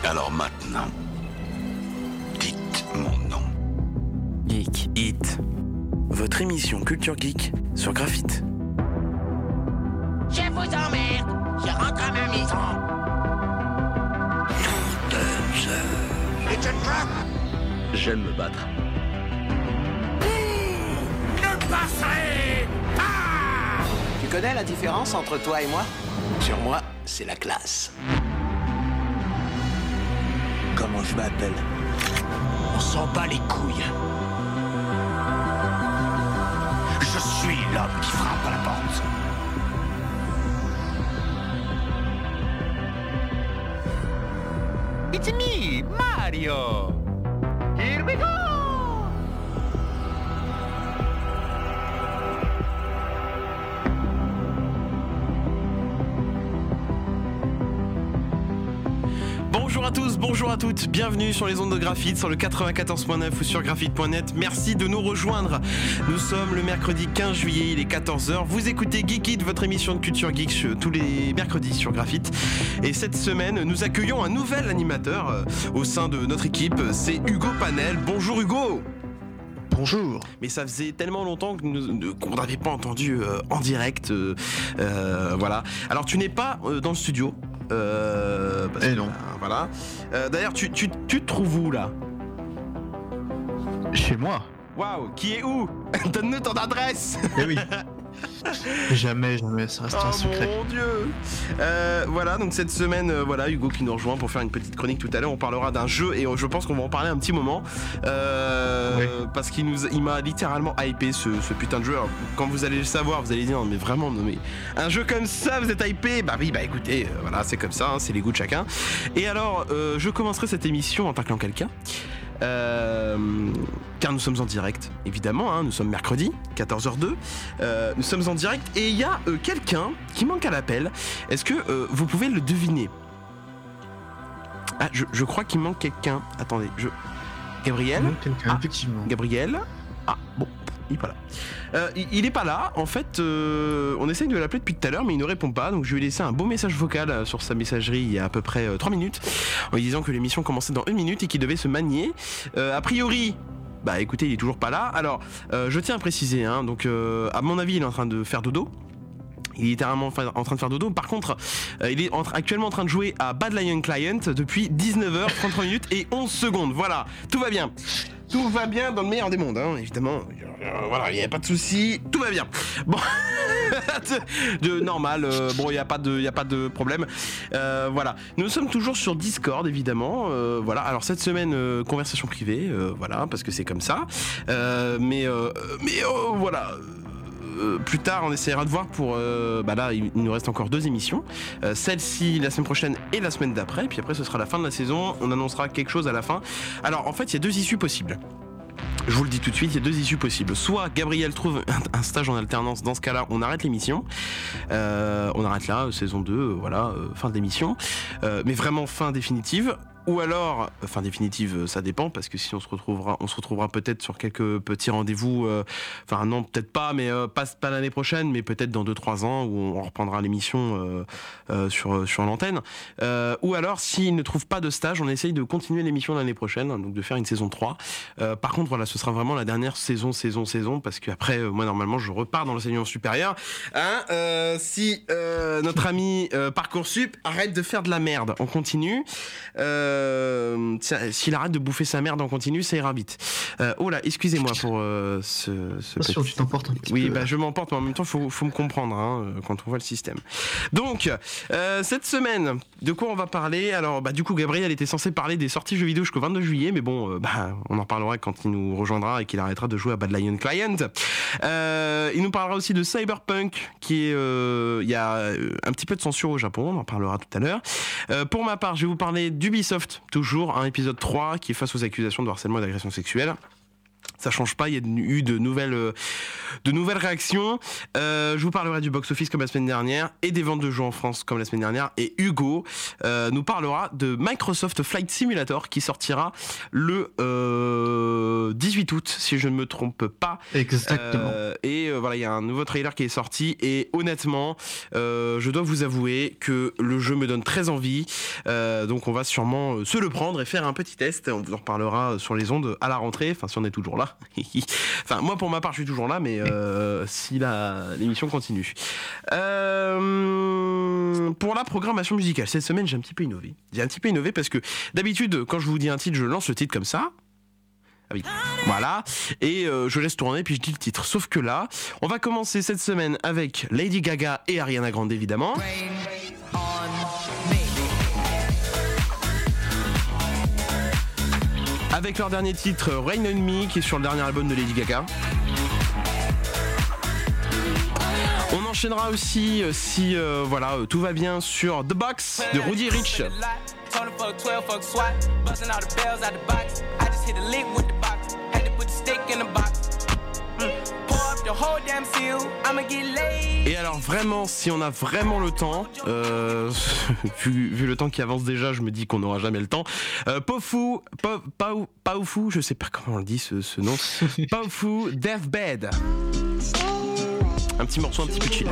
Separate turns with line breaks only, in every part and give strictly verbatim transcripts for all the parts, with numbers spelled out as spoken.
Alors maintenant, dites mon nom.
Geek It, votre émission Culture Geek sur Graphite.
Je vous emmerde, je rentre à ma maison. It's a trap.
J'aime me battre.
Ne passerez pas.
Tu connais la différence entre toi et moi? Sur moi, c'est la classe.
Comment je m'appelle?
On s'en bat les couilles. Je suis l'homme qui frappe à la porte. It's me, Mario. Here we go.
Bonjour à tous, bonjour à toutes, bienvenue sur les ondes de Graphite, sur le quatre-vingt-quatorze point neuf ou sur graphite point net. Merci de nous rejoindre. Nous sommes le mercredi quinze juillet, il est quatorze heures. Vous écoutez Geek It, votre émission de culture geek tous les mercredis sur Graphite. Et cette semaine, nous accueillons un nouvel animateur euh, au sein de notre équipe, c'est Hugo Panel. Bonjour Hugo.
Bonjour.
Mais ça faisait tellement longtemps que nous, qu'on n'avait pas entendu euh, en direct. Euh, euh, voilà. Alors tu n'es pas euh, dans le studio. Euh, parce
eh
que,
non.
Euh, voilà. Euh, d'ailleurs, tu, tu, tu te trouves où là?
Chez moi.
Waouh, qui est où? Donne-nous ton adresse.
Eh oui. Jamais, jamais, ça reste
oh
un secret.
Mon Dieu. Euh, voilà, donc cette semaine, euh, voilà, Hugo qui nous rejoint pour faire une petite chronique tout à l'heure. On parlera d'un jeu et euh, je pense qu'on va en parler un petit moment. Euh,
oui.
Parce qu'il nous, il m'a littéralement hypé ce, ce putain de jeu. Alors, quand vous allez le savoir, vous allez dire, non, mais vraiment, non, mais un jeu comme ça, vous êtes hypé? Bah oui, bah écoutez, euh, voilà, c'est comme ça, hein, c'est les goûts de chacun. Et alors, euh, je commencerai cette émission en taclant quelqu'un. Euh, car nous sommes en direct, évidemment, hein, nous sommes mercredi, quatorze heures deux, euh, nous sommes en direct et il y a euh, quelqu'un qui manque à l'appel. Est-ce que euh, vous pouvez le deviner? Ah, je, je crois qu'il manque quelqu'un. Attendez, je... Gabriel?
Il manque quelqu'un,
ah,
effectivement.
Gabriel? Ah, bon, il est pas là. Euh, il, il est pas là, en fait, euh, on essaye de l'appeler depuis tout à l'heure, mais il ne répond pas, donc je lui ai laissé un beau message vocal sur sa messagerie il y a à peu près euh, trois minutes, en lui disant que l'émission commençait dans une minute et qu'il devait se manier. Euh, a priori, bah écoutez, il est toujours pas là. Alors, euh, je tiens à préciser, hein, donc euh, à mon avis, il est en train de faire dodo. Il est littéralement en train de faire dodo. Par contre, euh, il est en tra- actuellement en train de jouer à Bad Lion Client depuis dix-neuf heures trente-trois minutes et onze secondes. Voilà, tout va bien. Tout va bien dans le meilleur des mondes, hein, évidemment. Euh, voilà, il n'y a pas de souci, tout va bien. Bon, de normal. Euh, bon, il n'y a pas de, il y a pas de problème. Euh, voilà, nous sommes toujours sur Discord, évidemment. Euh, voilà. Alors cette semaine, euh, conversation privée, euh, voilà, parce que c'est comme ça. Euh, mais, euh, mais euh, voilà. Euh, plus tard on essaiera de voir pour euh, bah là il, il nous reste encore deux émissions, euh, celle-ci la semaine prochaine et la semaine d'après, puis après ce sera la fin de la saison, on annoncera quelque chose à la fin. Alors en fait il y a deux issues possibles. Je vous le dis tout de suite, il y a deux issues possibles. Soit Gabriel trouve un, un stage en alternance, dans ce cas-là, on arrête l'émission. Euh, on arrête là, saison deux, euh, voilà, euh, fin de l'émission. Euh, mais vraiment fin définitive. Ou alors, fin définitive, ça dépend, parce que si on se retrouvera, on se retrouvera peut-être sur quelques petits rendez-vous, euh, enfin non, peut-être pas, mais euh, pas, pas l'année prochaine, mais peut-être dans deux trois ans, où on reprendra l'émission euh, euh, sur, sur l'antenne. Euh, ou alors, s'il ne trouve pas de stage, on essaye de continuer l'émission l'année prochaine, donc de faire une saison trois. Euh, par contre, voilà, ce sera vraiment la dernière saison, saison, saison, parce qu'après, euh, moi, normalement, je repars dans l'enseignement supérieur. Hein, euh, si euh, notre ami euh, Parcoursup arrête de faire de la merde, on continue. Euh, Euh, s'il arrête de bouffer sa merde en continu, ça ira vite. Euh, oh là, excusez-moi pour euh, ce, ce
petit... sûr, tu t'emportes un petit
oui,
peu.
bah je m'emporte, mais en même temps, faut, faut me comprendre hein, quand on voit le système. Donc, euh, cette semaine, de quoi on va parler? Alors, bah du coup, Gabriel était censé parler des sorties jeux vidéo jusqu'au vingt-deux juillet, mais bon, euh, bah on en parlera quand il nous rejoindra et qu'il arrêtera de jouer à Bad Lion Client. Euh, il nous parlera aussi de Cyberpunk, qui est, euh, il y a un petit peu de censure au Japon, on en parlera tout à l'heure. Euh, pour ma part, je vais vous parler d'Ubisoft, toujours un épisode trois qui est face aux accusations de harcèlement et d'agression sexuelle. ça change pas, il y a eu de nouvelles, euh, de nouvelles réactions. Euh, je vous parlerai du box-office comme la semaine dernière et des ventes de jeux en France comme la semaine dernière. Et Hugo euh, nous parlera de Microsoft Flight Simulator qui sortira le euh, dix-huit août, si je ne me trompe pas.
Exactement.
Euh, et euh, voilà, il y a un nouveau trailer qui est sorti et honnêtement, euh, je dois vous avouer que le jeu me donne très envie. Euh, donc on va sûrement se le prendre et faire un petit test. On vous en reparlera sur les ondes à la rentrée, enfin si on est toujours là. Enfin moi pour ma part je suis toujours là, mais euh, si la, l'émission continue. Euh, pour la programmation musicale, cette semaine j'ai un petit peu innové. J'ai un petit peu innové parce que d'habitude quand je vous dis un titre, je lance le titre comme ça. Ah oui. Voilà, et euh, je laisse tourner puis je dis le titre. Sauf que là, on va commencer cette semaine avec Lady Gaga et Ariana Grande évidemment. Avec leur dernier titre Rain on Me qui est sur le dernier album de Lady Gaga. On enchaînera aussi euh, si euh, voilà euh, tout va bien sur The Box de Roddy Ricch. Et alors vraiment, si on a vraiment le temps, euh, vu, vu le temps qui avance déjà, je me dis qu'on n'aura jamais le temps. Euh, Pofu, po, Pau, Paufu, je sais pas comment on le dit ce, ce nom. Paufu Deathbed. Un petit morceau, un petit peu chill.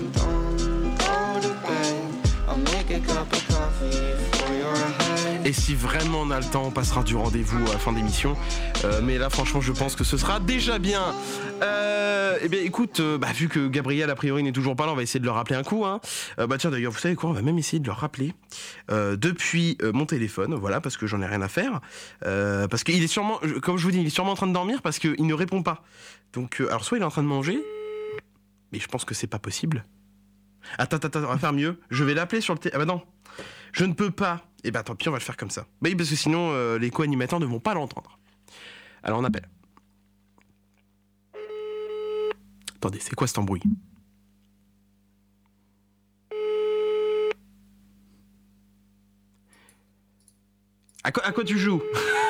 Et si vraiment on a le temps, on passera du rendez-vous à la fin d'émission. Euh, mais là, franchement, je pense que ce sera déjà bien. Euh, eh bien, écoute, euh, bah, vu que Gabriel, a priori, n'est toujours pas là, on va essayer de le rappeler un coup. Hein. Euh, bah tiens, d'ailleurs, vous savez quoi, on va même essayer de le rappeler euh, depuis euh, mon téléphone, voilà, parce que j'en ai rien à faire. Euh, parce qu'il est sûrement, comme je vous dis, il est sûrement en train de dormir parce qu'il ne répond pas. Donc, euh, alors soit il est en train de manger, mais je pense que c'est pas possible. Attends, attends, attends, on va faire mieux. Je vais l'appeler sur le téléphone. Ah bah non, je ne peux pas. Eh ben tant pis, on va le faire comme ça. Bah oui, parce que sinon, euh, les co-animateurs ne vont pas l'entendre. Alors on appelle. Attendez, c'est quoi cet embrouille ? À quoi, à quoi tu joues ?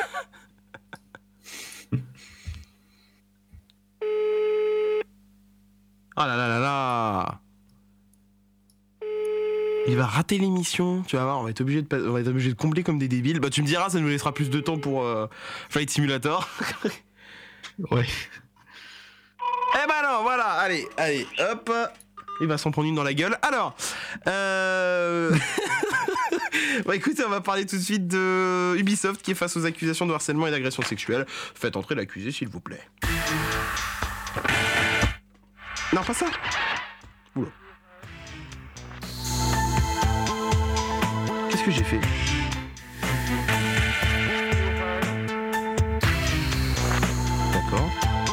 Oh là là là là ! Il va rater l'émission, tu vas voir, on va être obligé de, on va être obligé de combler comme des débiles. Bah tu me diras, ça nous laissera plus de temps pour euh, Flight Simulator.
Ouais.
Eh ben non, voilà, allez, allez, hop. Il va s'en prendre une dans la gueule. Alors, euh... bah écoutez, on va parler tout de suite de Ubisoft qui est face aux accusations de harcèlement et d'agression sexuelle. Faites entrer l'accusé, s'il vous plaît. Non, pas ça. Oula. Qu'est-ce que j'ai fait ? D'accord.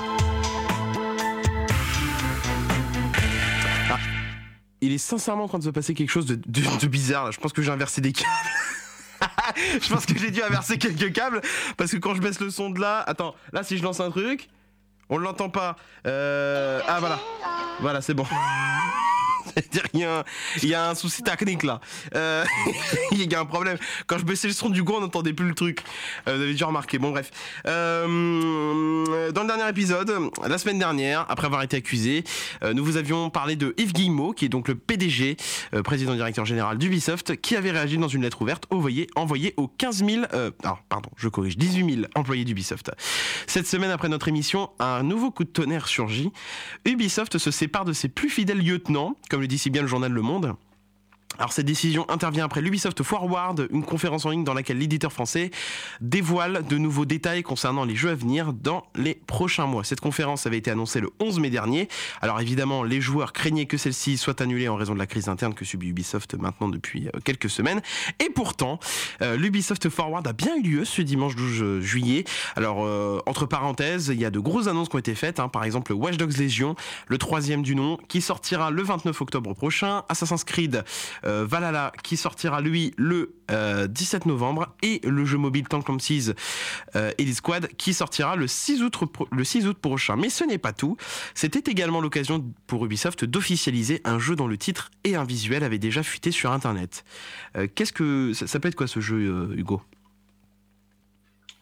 Ah, il est sincèrement en train de se passer quelque chose de, de, de bizarre. Là. Je pense que j'ai inversé des câbles. Je pense que j'ai dû inverser quelques câbles parce que quand je baisse le son de là, attends, là si je lance un truc, on l'entend pas. Euh... Ah voilà, voilà c'est bon. Il y, a un, il y a un souci technique là. Euh, il y a un problème. Quand je baissais le son du coup, on n'entendait plus le truc. Euh, vous avez déjà remarqué. Bon bref. Euh, dans le dernier épisode, la semaine dernière, après avoir été accusé, euh, nous vous avions parlé de Yves Guillemot, qui est donc le P D G, euh, président directeur général d'Ubisoft, qui avait réagi dans une lettre ouverte envoyée, envoyée aux quinze mille, euh, ah, pardon, je corrige, dix-huit mille employés d'Ubisoft. Cette semaine, après notre émission, un nouveau coup de tonnerre surgit. Ubisoft se sépare de ses plus fidèles lieutenants, comme le dit si bien le journal Le Monde. Alors cette décision intervient après l'Ubisoft Forward, une conférence en ligne dans laquelle l'éditeur français dévoile de nouveaux détails concernant les jeux à venir dans les prochains mois. Cette conférence avait été annoncée le onze mai dernier. Alors évidemment, les joueurs craignaient que celle-ci soit annulée en raison de la crise interne que subit Ubisoft maintenant depuis quelques semaines. Et pourtant, euh, l'Ubisoft Forward a bien eu lieu ce dimanche douze juillet. Alors euh, entre parenthèses, il y a de grosses annonces qui ont été faites, hein. Par exemple Watch Dogs Legion, le troisième du nom, qui sortira le vingt-neuf octobre prochain. Assassin's Creed Euh, Valhalla qui sortira lui le euh, dix-sept novembre et le jeu mobile Tom Clancy's euh, Elite Squad qui sortira le six août, le six août prochain. Mais ce n'est pas tout, c'était également l'occasion pour Ubisoft d'officialiser un jeu dont le titre et un visuel avaient déjà fuité sur internet. Euh, qu'est-ce que ça, ça peut être quoi ce jeu, euh, Hugo ?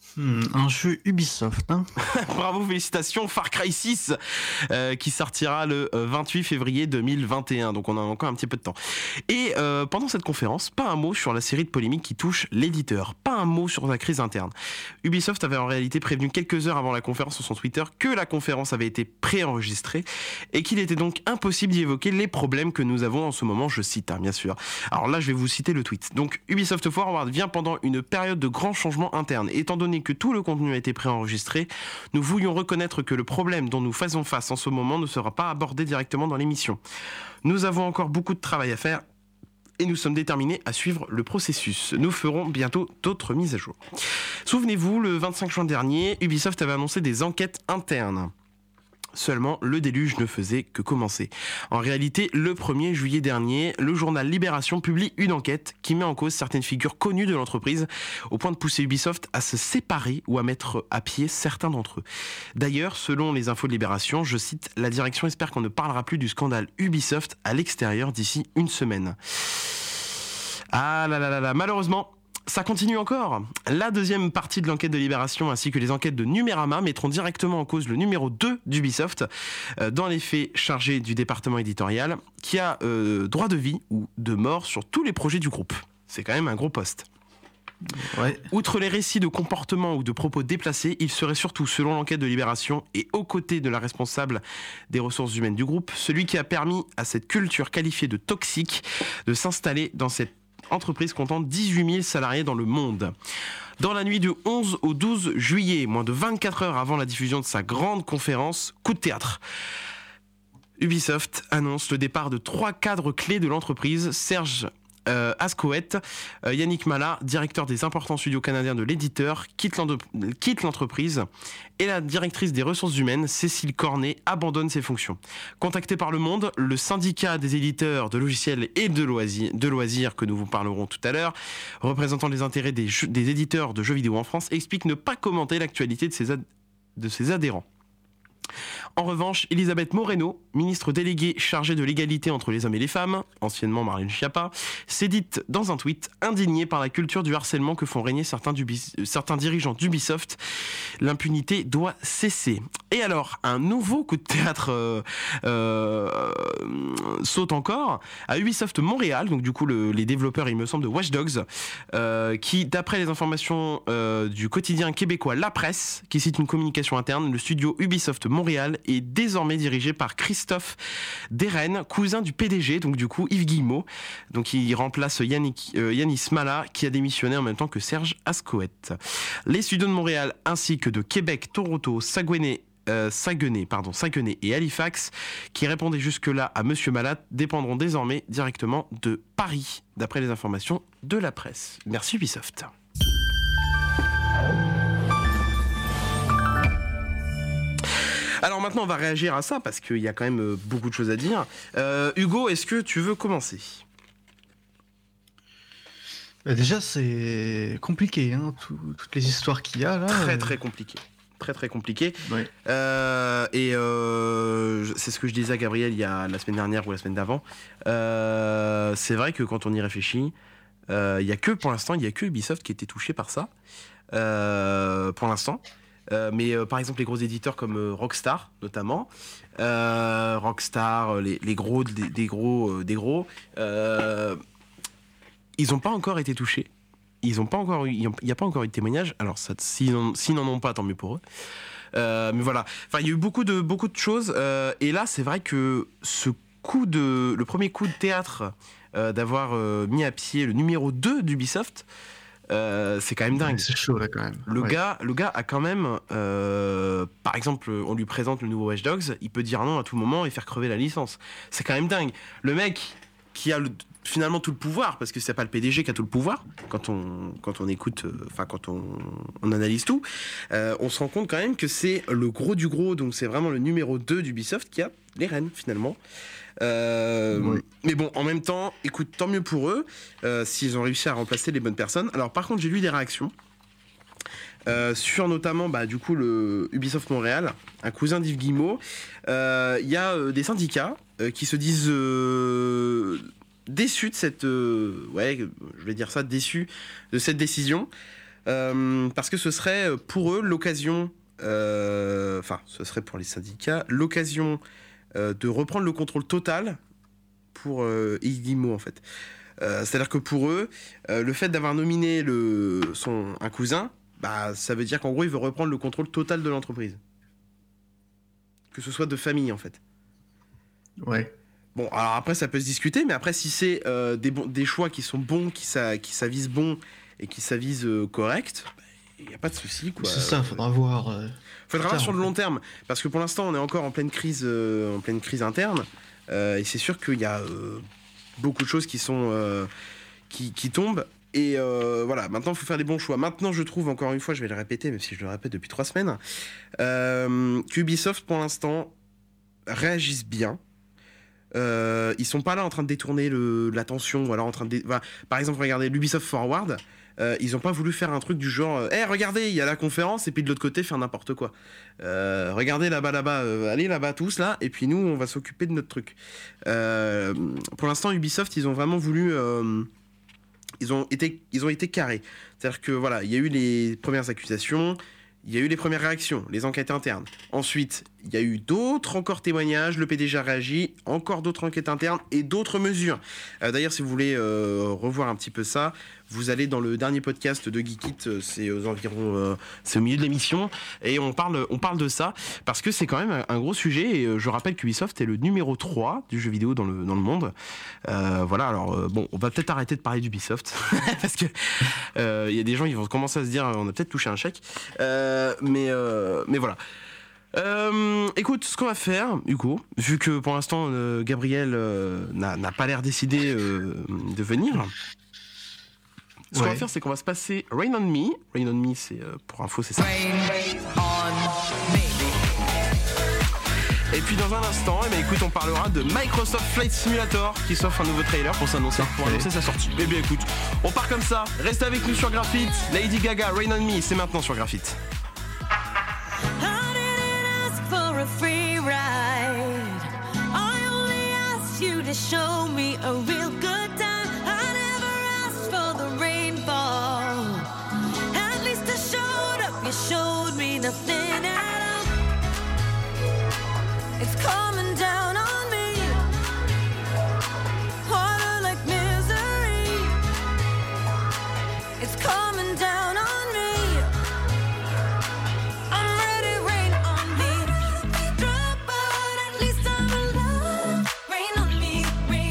Hmm, un jeu Ubisoft, hein.
Bravo, félicitations, Far Cry six, euh, qui sortira le vingt-huit février deux mille vingt et un, donc on a encore un petit peu de temps. Et euh, pendant cette conférence, pas un mot sur la série de polémiques qui touche l'éditeur, pas un mot sur la crise interne. Ubisoft avait en réalité prévenu quelques heures avant la conférence sur son Twitter que la conférence avait été préenregistrée et qu'il était donc impossible d'y évoquer les problèmes que nous avons en ce moment, je cite, hein, bien sûr. Alors là, je vais vous citer le tweet. Donc, Ubisoft Forward vient pendant une période de grands changements internes, étant donné que tout le contenu a été préenregistré, nous voulions reconnaître que le problème dont nous faisons face en ce moment ne sera pas abordé directement dans l'émission. Nous avons encore beaucoup de travail à faire et nous sommes déterminés à suivre le processus. Nous ferons bientôt d'autres mises à jour. Souvenez-vous, le vingt-cinq juin dernier, Ubisoft avait annoncé des enquêtes internes. Seulement, le déluge ne faisait que commencer. En réalité, le premier juillet dernier, le journal Libération publie une enquête qui met en cause certaines figures connues de l'entreprise, au point de pousser Ubisoft à se séparer ou à mettre à pied certains d'entre eux. D'ailleurs, selon les infos de Libération, je cite, la direction espère qu'on ne parlera plus du scandale Ubisoft à l'extérieur d'ici une semaine. Ah là là là là, malheureusement, ça continue encore. La deuxième partie de l'enquête de Libération ainsi que les enquêtes de Numérama mettront directement en cause le numéro deux d'Ubisoft, euh, dans les faits chargé du département éditorial, qui a euh, droit de vie ou de mort sur tous les projets du groupe. C'est quand même un gros poste.
Ouais.
Outre les récits de comportements ou de propos déplacés, il serait surtout, selon l'enquête de Libération et aux côtés de la responsable des ressources humaines du groupe, celui qui a permis à cette culture qualifiée de toxique de s'installer dans cette entreprise comptant dix-huit mille salariés dans le monde. Dans la nuit du onze au douze juillet, moins de vingt-quatre heures avant la diffusion de sa grande conférence, coup de théâtre, Ubisoft annonce le départ de trois cadres clés de l'entreprise, Serge Euh, Ascoët, euh, Yannick Mala, directeur des importants studios canadiens de l'éditeur, quitte, quitte l'entreprise et la directrice des ressources humaines, Cécile Cornet, abandonne ses fonctions. Contacté par Le Monde, le syndicat des éditeurs de logiciels et de loisirs, de loisirs que nous vous parlerons tout à l'heure, représentant les intérêts des, jeux, des éditeurs de jeux vidéo en France, explique ne pas commenter l'actualité de ses, ad, de ses adhérents. En revanche, Elisabeth Moreno, ministre déléguée chargée de l'égalité entre les hommes et les femmes, anciennement Marlène Schiappa, s'est dite dans un tweet indignée par la culture du harcèlement que font régner certains, certains dirigeants d'Ubisoft. L'impunité doit cesser. Et alors, un nouveau coup de théâtre euh, euh, saute encore à Ubisoft Montréal, donc du coup le, les développeurs, il me semble, de Watch Dogs, euh, qui, d'après les informations euh, du quotidien québécois La Presse, qui cite une communication interne, le studio Ubisoft Montréal est désormais dirigé par Christophe Deren, cousin du P D G, donc du coup Yves Guillemot. Donc il remplace Yannick, euh, Yannis Mala, qui a démissionné en même temps que Serge Ascoët. Les studios de Montréal ainsi que de Québec, Toronto, Saguenay, euh, Saguenay, pardon, Saguenay et Halifax, qui répondaient jusque-là à Monsieur Mala, dépendront désormais directement de Paris, d'après les informations de La Presse. Merci Ubisoft. Alors maintenant, on va réagir à ça parce qu'il y a quand même beaucoup de choses à dire. Euh, Hugo, est-ce que tu veux commencer ?
Bah déjà, c'est compliqué, hein, tout, toutes les histoires qu'il y a là.
Très
euh...
très compliqué. Très très compliqué.
Ouais.
Euh, et euh, c'est ce que je disais à Gabriel il y a la semaine dernière ou la semaine d'avant. Euh, c'est vrai que quand on y réfléchit, euh, il y a que pour l'instant, il y a que Ubisoft qui a été touché par ça. Euh, pour l'instant. Euh, mais euh, par exemple les gros éditeurs comme euh, Rockstar notamment, euh, Rockstar, les, les gros des, des gros euh, des gros, euh, ils n'ont pas encore été touchés. Ils ont pas encore eu, il n'y a pas encore eu de témoignage. Alors ça, s'ils n'en, s'ils n'en ont pas, tant mieux pour eux. Euh, mais voilà. Enfin, il y a eu beaucoup de beaucoup de choses. Euh, et là, c'est vrai que ce coup de, le premier coup de théâtre euh, d'avoir euh, mis à pied le numéro deux d'Ubisoft. Euh, c'est quand même dingue.
Ouais, c'est chaud là quand même.
Le,
ouais.
gars, le gars a quand même, euh, par exemple, on lui présente le nouveau Watch Dogs, il peut dire non à tout moment et faire crever la licence. C'est quand même dingue. Le mec qui a le, finalement tout le pouvoir, parce que c'est pas le P D G qui a tout le pouvoir, quand on, quand on écoute, enfin euh, quand on, on analyse tout, euh, on se rend compte quand même que c'est le gros du gros, donc c'est vraiment le numéro deux d'Ubisoft qui a les rênes finalement. Euh, oui. Mais bon, en même temps, écoute, tant mieux pour eux euh, s'ils ont réussi à remplacer les bonnes personnes. Alors par contre, j'ai lu des réactions euh, sur notamment bah, du coup le Ubisoft Montréal, un cousin d'Yves Guillemot. Il euh, y a euh, des syndicats euh, qui se disent euh, déçus de cette, euh, ouais, je vais dire ça, déçus de cette décision. euh, parce que ce serait pour eux l'occasion, enfin, euh, ce serait pour les syndicats, l'occasion euh, de reprendre le contrôle total pour euh, Idimo, en fait. Euh, c'est-à-dire que pour eux, euh, le fait d'avoir nominé le, son, un cousin, bah, ça veut dire qu'en gros, il veut reprendre le contrôle total de l'entreprise. Que ce soit de famille, en fait.
Ouais.
Bon, alors après, ça peut se discuter, mais après, si c'est euh, des, bon, des choix qui sont bons, qui, ça, qui s'avisent bons et qui s'avisent euh, corrects, il bah, n'y a pas de souci, quoi.
C'est ça, faudra voir. Euh...
Faudra voir sur le long terme, parce que pour l'instant, on est encore en pleine crise, euh, en pleine crise interne, euh, et c'est sûr qu'il y a... Euh, beaucoup de choses qui sont euh, qui, qui tombent et euh, voilà, maintenant il faut faire les bons choix. Maintenant je trouve, encore une fois, je vais le répéter même si je le répète depuis trois semaines, euh, qu'Ubisoft pour l'instant réagissent bien. Euh, ils sont pas là en train de détourner le, l'attention, voilà, en train de dé... enfin, par exemple regardez l'Ubisoft Forward, euh, ils ont pas voulu faire un truc du genre hé hey, regardez il y a la conférence et puis de l'autre côté faire n'importe quoi, euh, regardez là-bas là-bas euh, allez là-bas tous là et puis nous on va s'occuper de notre truc. Euh, pour l'instant Ubisoft ils ont vraiment voulu euh, ils ont été ils ont été carrés, c'est-à-dire que voilà, il y a eu les premières accusations, il y a eu les premières réactions, les enquêtes internes. Ensuite, il y a eu d'autres encore témoignages, le P D G a réagi, encore d'autres enquêtes internes et d'autres mesures. Euh, d'ailleurs, si vous voulez euh, revoir un petit peu ça, vous allez dans le dernier podcast de Geekit, c'est aux environs, euh, c'est au milieu de l'émission, et on parle, on parle de ça, parce que c'est quand même un gros sujet, et je rappelle qu'Ubisoft est le numéro trois du jeu vidéo dans le, dans le monde. Euh, voilà, alors euh, bon, on va peut-être arrêter de parler d'Ubisoft, parce que il euh, y a des gens qui vont commencer à se dire, on a peut-être touché un chèque, euh, mais, euh, mais voilà. Euh, écoute, ce qu'on va faire, Hugo, vu que pour l'instant euh, Gabriel euh, n'a, n'a pas l'air décidé euh, de venir, ce ouais. qu'on va faire, c'est qu'on va se passer Rain on Me. Rain on Me, c'est euh, pour info, c'est ça. Rain on me. Et puis dans un instant, eh bien, écoute, on parlera de Microsoft Flight Simulator qui s'offre un nouveau trailer pour s'annoncer, pour annoncer sa sortie. Eh bien écoute, on part comme ça. Reste avec nous sur Graphite. Lady Gaga, Rain on Me, c'est maintenant sur Graphite.
To show me a real good time. I never asked for the rainfall. At least I showed up. You showed me nothing at all. It's coming down on me. Harder like misery. It's coming down on me. I'm ready, rain on me. Drop out, at least I'm alive. Rain on me.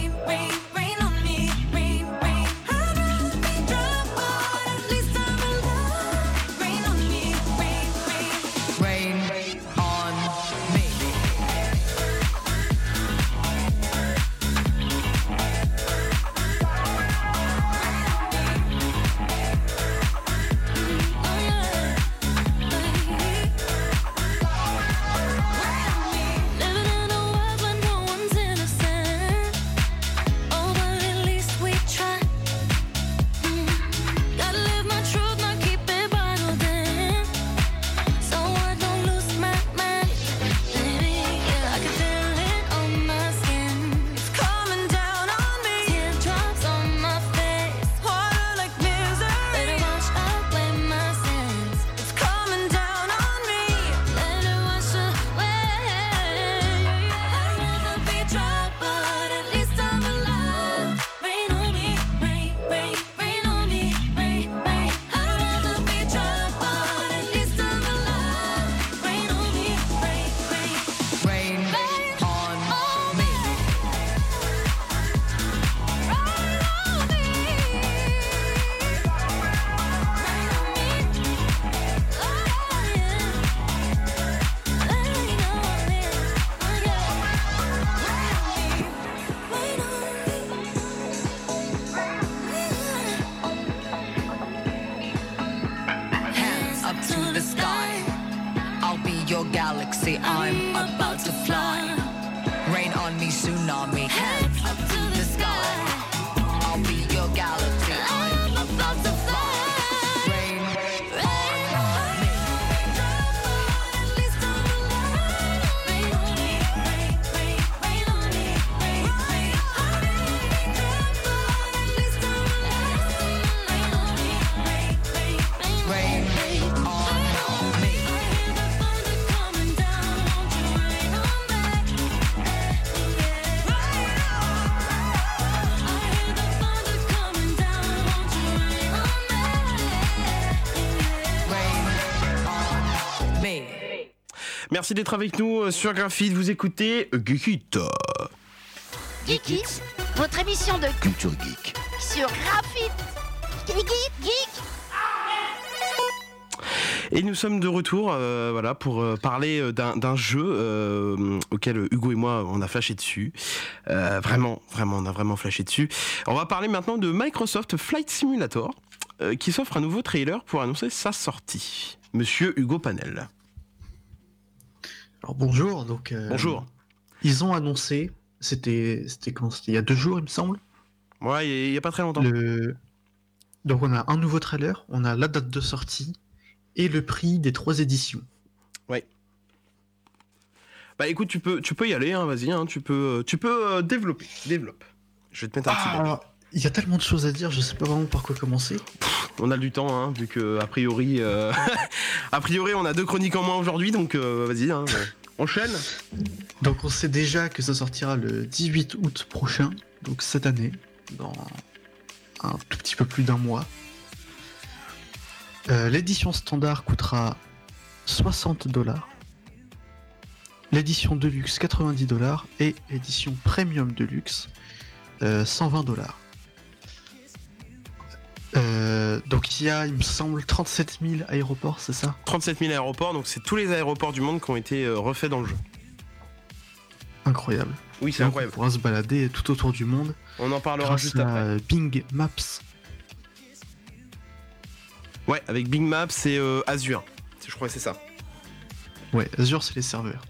galaxy, I'm about to fly. Rain on me, tsunami, hands up to the sky. I'll be your galaxy, I'm about to fly. Rain, rain on me. At least I'm alive. Rain on me, rain, rain, rain on me, rain, rain. At least I'm alive. Rain on me, rain, rain, rain.
Merci d'être avec nous sur Graphite. Vous écoutez Geekit.
Geekit, votre émission de
Culture Geek.
sur Graphite. Geek, geek.
Et nous sommes de retour euh, voilà, pour euh, parler euh, d'un, d'un jeu euh, auquel Hugo et moi on a flashé dessus. Euh, vraiment, vraiment, on a vraiment flashé dessus. On va parler maintenant de Microsoft Flight Simulator euh, qui s'offre un nouveau trailer pour annoncer sa sortie. Monsieur Hugo Panel.
Alors bonjour, donc... euh,
Bonjour.
Ils ont annoncé, c'était, c'était quand c'était il y a deux jours il me semble.
Ouais, il n'y a pas très longtemps.
Le... Donc on a un nouveau trailer, on a la date de sortie et le prix des trois éditions.
Ouais. Bah écoute, tu peux, tu peux y aller, hein, vas-y, hein, tu peux, tu peux euh, développer, développe. Je vais te mettre un petit
Ah,
peu.
alors, il y a tellement de choses à dire, je sais pas vraiment par quoi commencer.
On a du temps, hein, vu que a priori, euh, a priori, on a deux chroniques en moins aujourd'hui, donc euh, vas-y, hein, enchaîne.
Donc on sait déjà que ça sortira le dix-huit août prochain, donc cette année, dans un tout petit peu plus d'un mois. Euh, l'édition standard coûtera soixante dollars. L'édition Deluxe quatre-vingt-dix dollars et l'édition Premium Deluxe euh, cent vingt dollars. Euh, donc il y a, il me semble, trente-sept mille aéroports, c'est ça ?
trente-sept mille aéroports, donc c'est tous les aéroports du monde qui ont été euh, refaits dans le jeu.
Incroyable.
Oui, c'est
Donc,
incroyable.
On pourra se balader tout autour du monde
On en parlera
grâce
juste
à
après.
Bing Maps.
Ouais, avec Bing Maps et euh, Azure. Je crois que c'est ça.
Ouais, Azure, c'est les serveurs.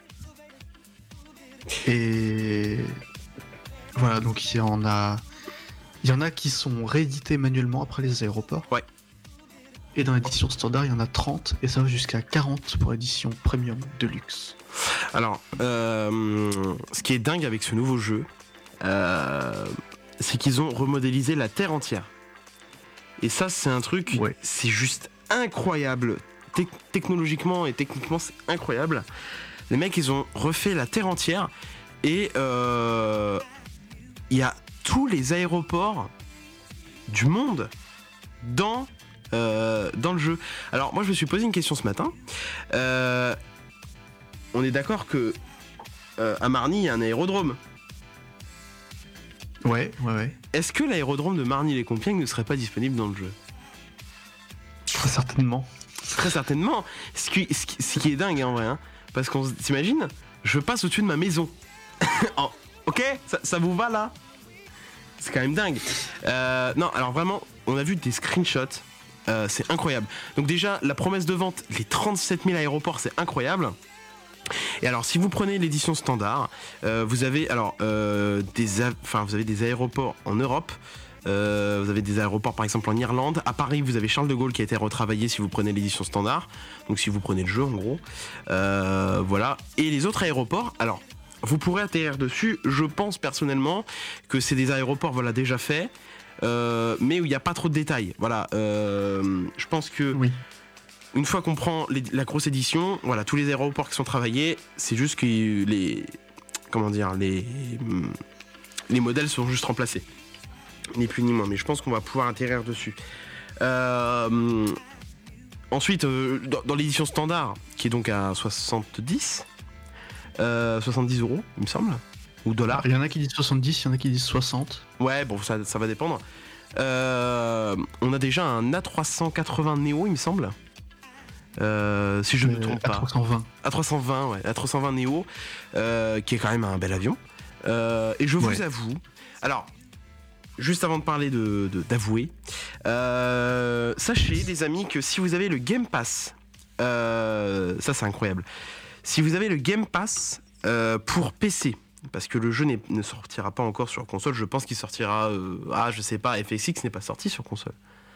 Et voilà, donc il y en a, il y en a qui sont réédités manuellement après les aéroports.
Ouais.
Et dans l'édition standard, il y en a trente et ça va jusqu'à quarante pour l'édition Premium Deluxe.
Alors, euh, ce qui est dingue avec ce nouveau jeu, euh, c'est qu'ils ont remodélisé la Terre entière. Et ça, c'est un truc,
Ouais.
c'est juste incroyable. Te- technologiquement et techniquement, c'est incroyable. Les mecs, ils ont refait la Terre entière et euh, il y a tous les aéroports du monde dans, euh, dans le jeu. Alors, moi, je me suis posé une question ce matin. Euh, on est d'accord que euh, à Marny, il y a un aérodrome.
Ouais, ouais, ouais.
Est-ce que l'aérodrome de Marny-les-Compiègnes ne serait pas disponible dans le jeu ?
Très certainement.
Très certainement. Ce qui, ce qui, ce qui est dingue en vrai, hein, parce qu'on s'imagine, je passe au-dessus de ma maison. Oh, ok, ça, ça vous va là ? C'est quand même dingue. Euh, non, alors vraiment, on a vu des screenshots. Euh, c'est incroyable. Donc déjà, la promesse de vente, les trente-sept mille aéroports, c'est incroyable. Et alors, si vous prenez l'édition standard, euh, vous avez alors euh, des, a- enfin, vous avez des aéroports en Europe. Euh, vous avez des aéroports par exemple en Irlande. À Paris, vous avez Charles de Gaulle qui a été retravaillé si vous prenez l'édition standard. Donc si vous prenez le jeu en gros. Euh, voilà. Et les autres aéroports, alors vous pourrez atterrir dessus. Je pense personnellement que c'est des aéroports voilà, déjà faits. Euh, mais où il n'y a pas trop de détails. Voilà. Euh, je pense que
Oui.
une fois qu'on prend les- la grosse édition, voilà, tous les aéroports qui sont travaillés, c'est juste que les, comment dire, les, les modèles sont juste remplacés, ni plus ni moins. Mais je pense qu'on va pouvoir atterrir dessus. Euh, ensuite, euh, dans, dans l'édition standard, qui est donc à soixante-dix, euh, soixante-dix euros, il me semble, ou dollars.
Il y en a qui disent soixante-dix, il y en a qui disent soixante.
Ouais, bon, ça, ça va dépendre. Euh, on a déjà un A trois cent quatre-vingts Neo, il me semble. Euh, si je ne me
Euh,
trompe
à
pas.
trois cent vingt.
A trois cent vingt, ouais, A trois cent vingt Neo, euh, qui est quand même un bel avion. Euh, et je vous
Ouais.
avoue, alors, juste avant de parler de, de- d'avouer, euh, sachez les amis que si vous avez le Game Pass, euh, ça c'est incroyable, si vous avez le Game Pass euh, pour P C, parce que le jeu n'est- ne sortira pas encore sur console, je pense qu'il sortira, euh, ah je sais pas, F S X n'est pas sorti sur console.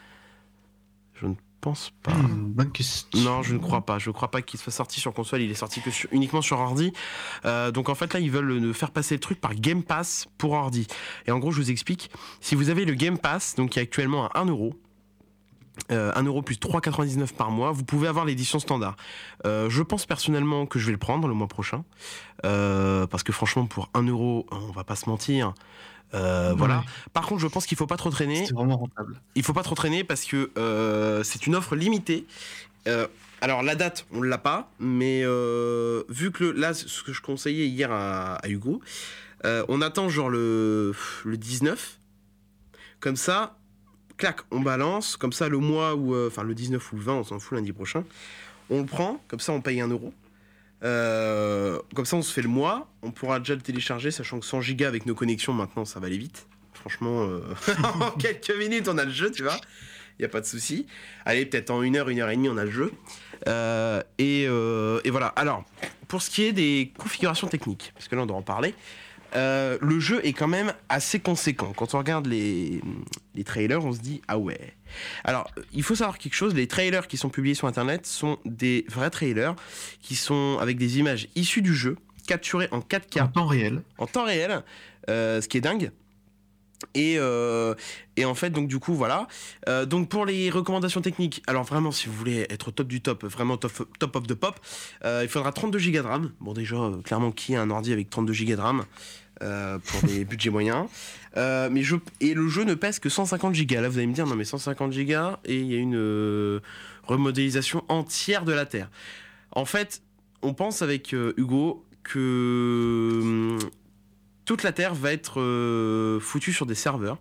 Je ne pense pas.
Hmm, bonne question.
Non, je ne crois pas. Je ne crois pas qu'il soit sorti sur console. Il est sorti que sur- uniquement sur ordi. Euh, donc en fait là, ils veulent euh, faire passer le truc par Game Pass pour ordi. Et en gros, je vous explique. Si vous avez le Game Pass, donc qui est actuellement à un euro, euh, un euro plus trois euros quatre-vingt-dix-neuf par mois, vous pouvez avoir l'édition standard. Euh, je pense personnellement que je vais le prendre le mois prochain. Euh, parce que franchement, pour un euro, on va pas se mentir. Euh, voilà.
Ouais.
Par contre, je pense qu'il faut pas trop traîner.
C'est vraiment rentable.
Il faut pas trop traîner parce que euh, c'est une offre limitée Euh, alors la date, on l'a pas, mais euh, vu que le, là, ce que je conseillais hier à, à Hugo, euh, on attend genre le, le dix-neuf. Comme ça, clac, on balance. Comme ça, le mois ou enfin euh, le dix-neuf ou le vingt, on s'en fout, lundi prochain. On le prend. Comme ça, on paye un euro. Euh, comme ça, on se fait le mois. On pourra déjà le télécharger, sachant que cent gigas avec nos connexions maintenant, ça va aller vite. Franchement, euh, en quelques minutes, on a le jeu, tu vois. Il y a pas de souci. Allez, peut-être en une heure, une heure et demie, on a le jeu. Euh, et, euh, et voilà. Alors, pour ce qui est des configurations techniques, parce que là, on doit en parler. Euh, le jeu est quand même assez conséquent. Quand on regarde les, les trailers, on se dit ah ouais. Alors, il faut savoir quelque chose, les trailers qui sont publiés sur internet sont des vrais trailers qui sont avec des images issues du jeu, capturées en quatre K.
En temps réel.
En temps réel, euh, ce qui est dingue. Et, euh, et en fait, donc du coup, voilà. Euh, donc pour les recommandations techniques, alors vraiment, si vous voulez être au top du top, vraiment top, top of the pop, euh, il faudra trente-deux gigas de RAM. Bon, déjà, euh, clairement, qui a un ordi avec trente-deux gigas de RAM euh, pour des budgets moyens. Euh, mais je, et le jeu ne pèse que cent cinquante gigas. Là, vous allez me dire, non mais cent cinquante gigas et il y a une euh, remodélisation entière de la Terre. En fait, on pense avec euh, Hugo que hum, toute la Terre va être euh, foutue sur des serveurs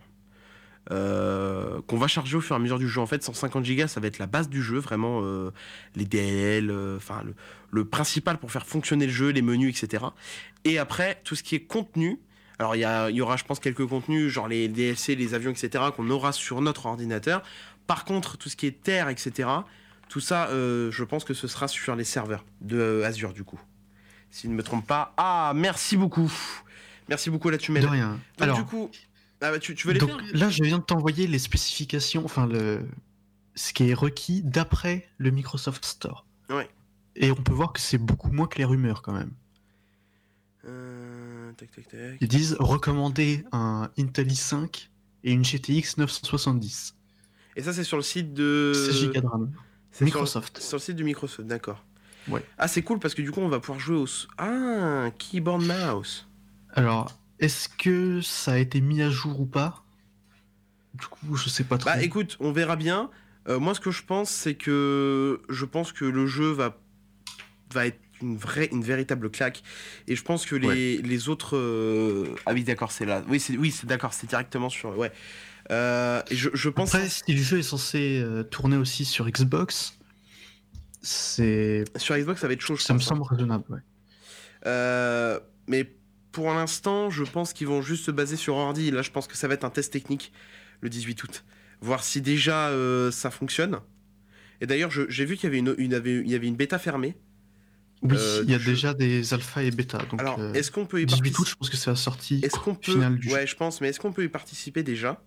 euh, qu'on va charger au fur et à mesure du jeu. En fait, cent cinquante gigas, ça va être la base du jeu, vraiment euh, les D L L, enfin euh, le, le principal pour faire fonctionner le jeu, les menus, et cetera. Et après, tout ce qui est contenu. Alors, il y, y aura, je pense, quelques contenus, genre les D L C, les avions, et cetera, qu'on aura sur notre ordinateur. Par contre, tout ce qui est terre, et cetera, tout ça, euh, je pense que ce sera sur les serveurs de euh, Azure, du coup. Si je ne me trompe pas. Ah, merci beaucoup. Merci beaucoup, là, tu m'aides.
De rien.
Donc,
Alors,
du coup, ah, bah, tu, tu veux les
donc,
faire
là, je viens de t'envoyer les spécifications, enfin, le... ce qui est requis d'après le Microsoft Store.
Ouais.
Et on peut voir que c'est beaucoup moins que les rumeurs, quand même.
Euh, tac, tac, tac.
Ils disent recommander un Intel i cinq et une G T X neuf cent soixante-dix.
Et ça, c'est sur le site de...
seize gigas de RAM.
C'est
Microsoft.
Sur, sur le site de Microsoft, d'accord.
Ouais.
Ah, c'est cool parce que du coup, on va pouvoir jouer au... Ah, keyboard mouse.
Alors, est-ce que ça a été mis à jour ou pas? Du coup, je sais pas trop.
Bah écoute, on verra bien. Euh, moi, ce que je pense, c'est que je pense que le jeu va, va être une vraie, une véritable claque. Et je pense que les,
Ouais.
les autres... euh, Ah oui, d'accord, c'est là. Oui, c'est, oui, c'est d'accord, c'est directement sur... Ouais. Euh, et je, je pense...
Après, si le jeu est censé euh, tourner aussi sur Xbox, c'est...
Sur Xbox, ça va être chaud, je
ça me
pense.
semble raisonnable, ouais.
Euh, mais pour l'instant, je pense qu'ils vont juste se baser sur ordi. Là, je pense que ça va être un test technique le dix-huit août. Voir si déjà euh, ça fonctionne. Et d'ailleurs, je- j'ai vu qu'il y avait une, une, avait- il y avait une bêta fermée.
Oui,
Euh,
il y a
je-
déjà des alpha et bêta. Donc,
Alors,
euh,
est-ce qu'on peut y
dix-huit
participer
août, je pense que c'est la sortie
Est-ce qu'on peut...
finale du
Ouais,
jeu.
je pense, mais est-ce qu'on peut y participer déjà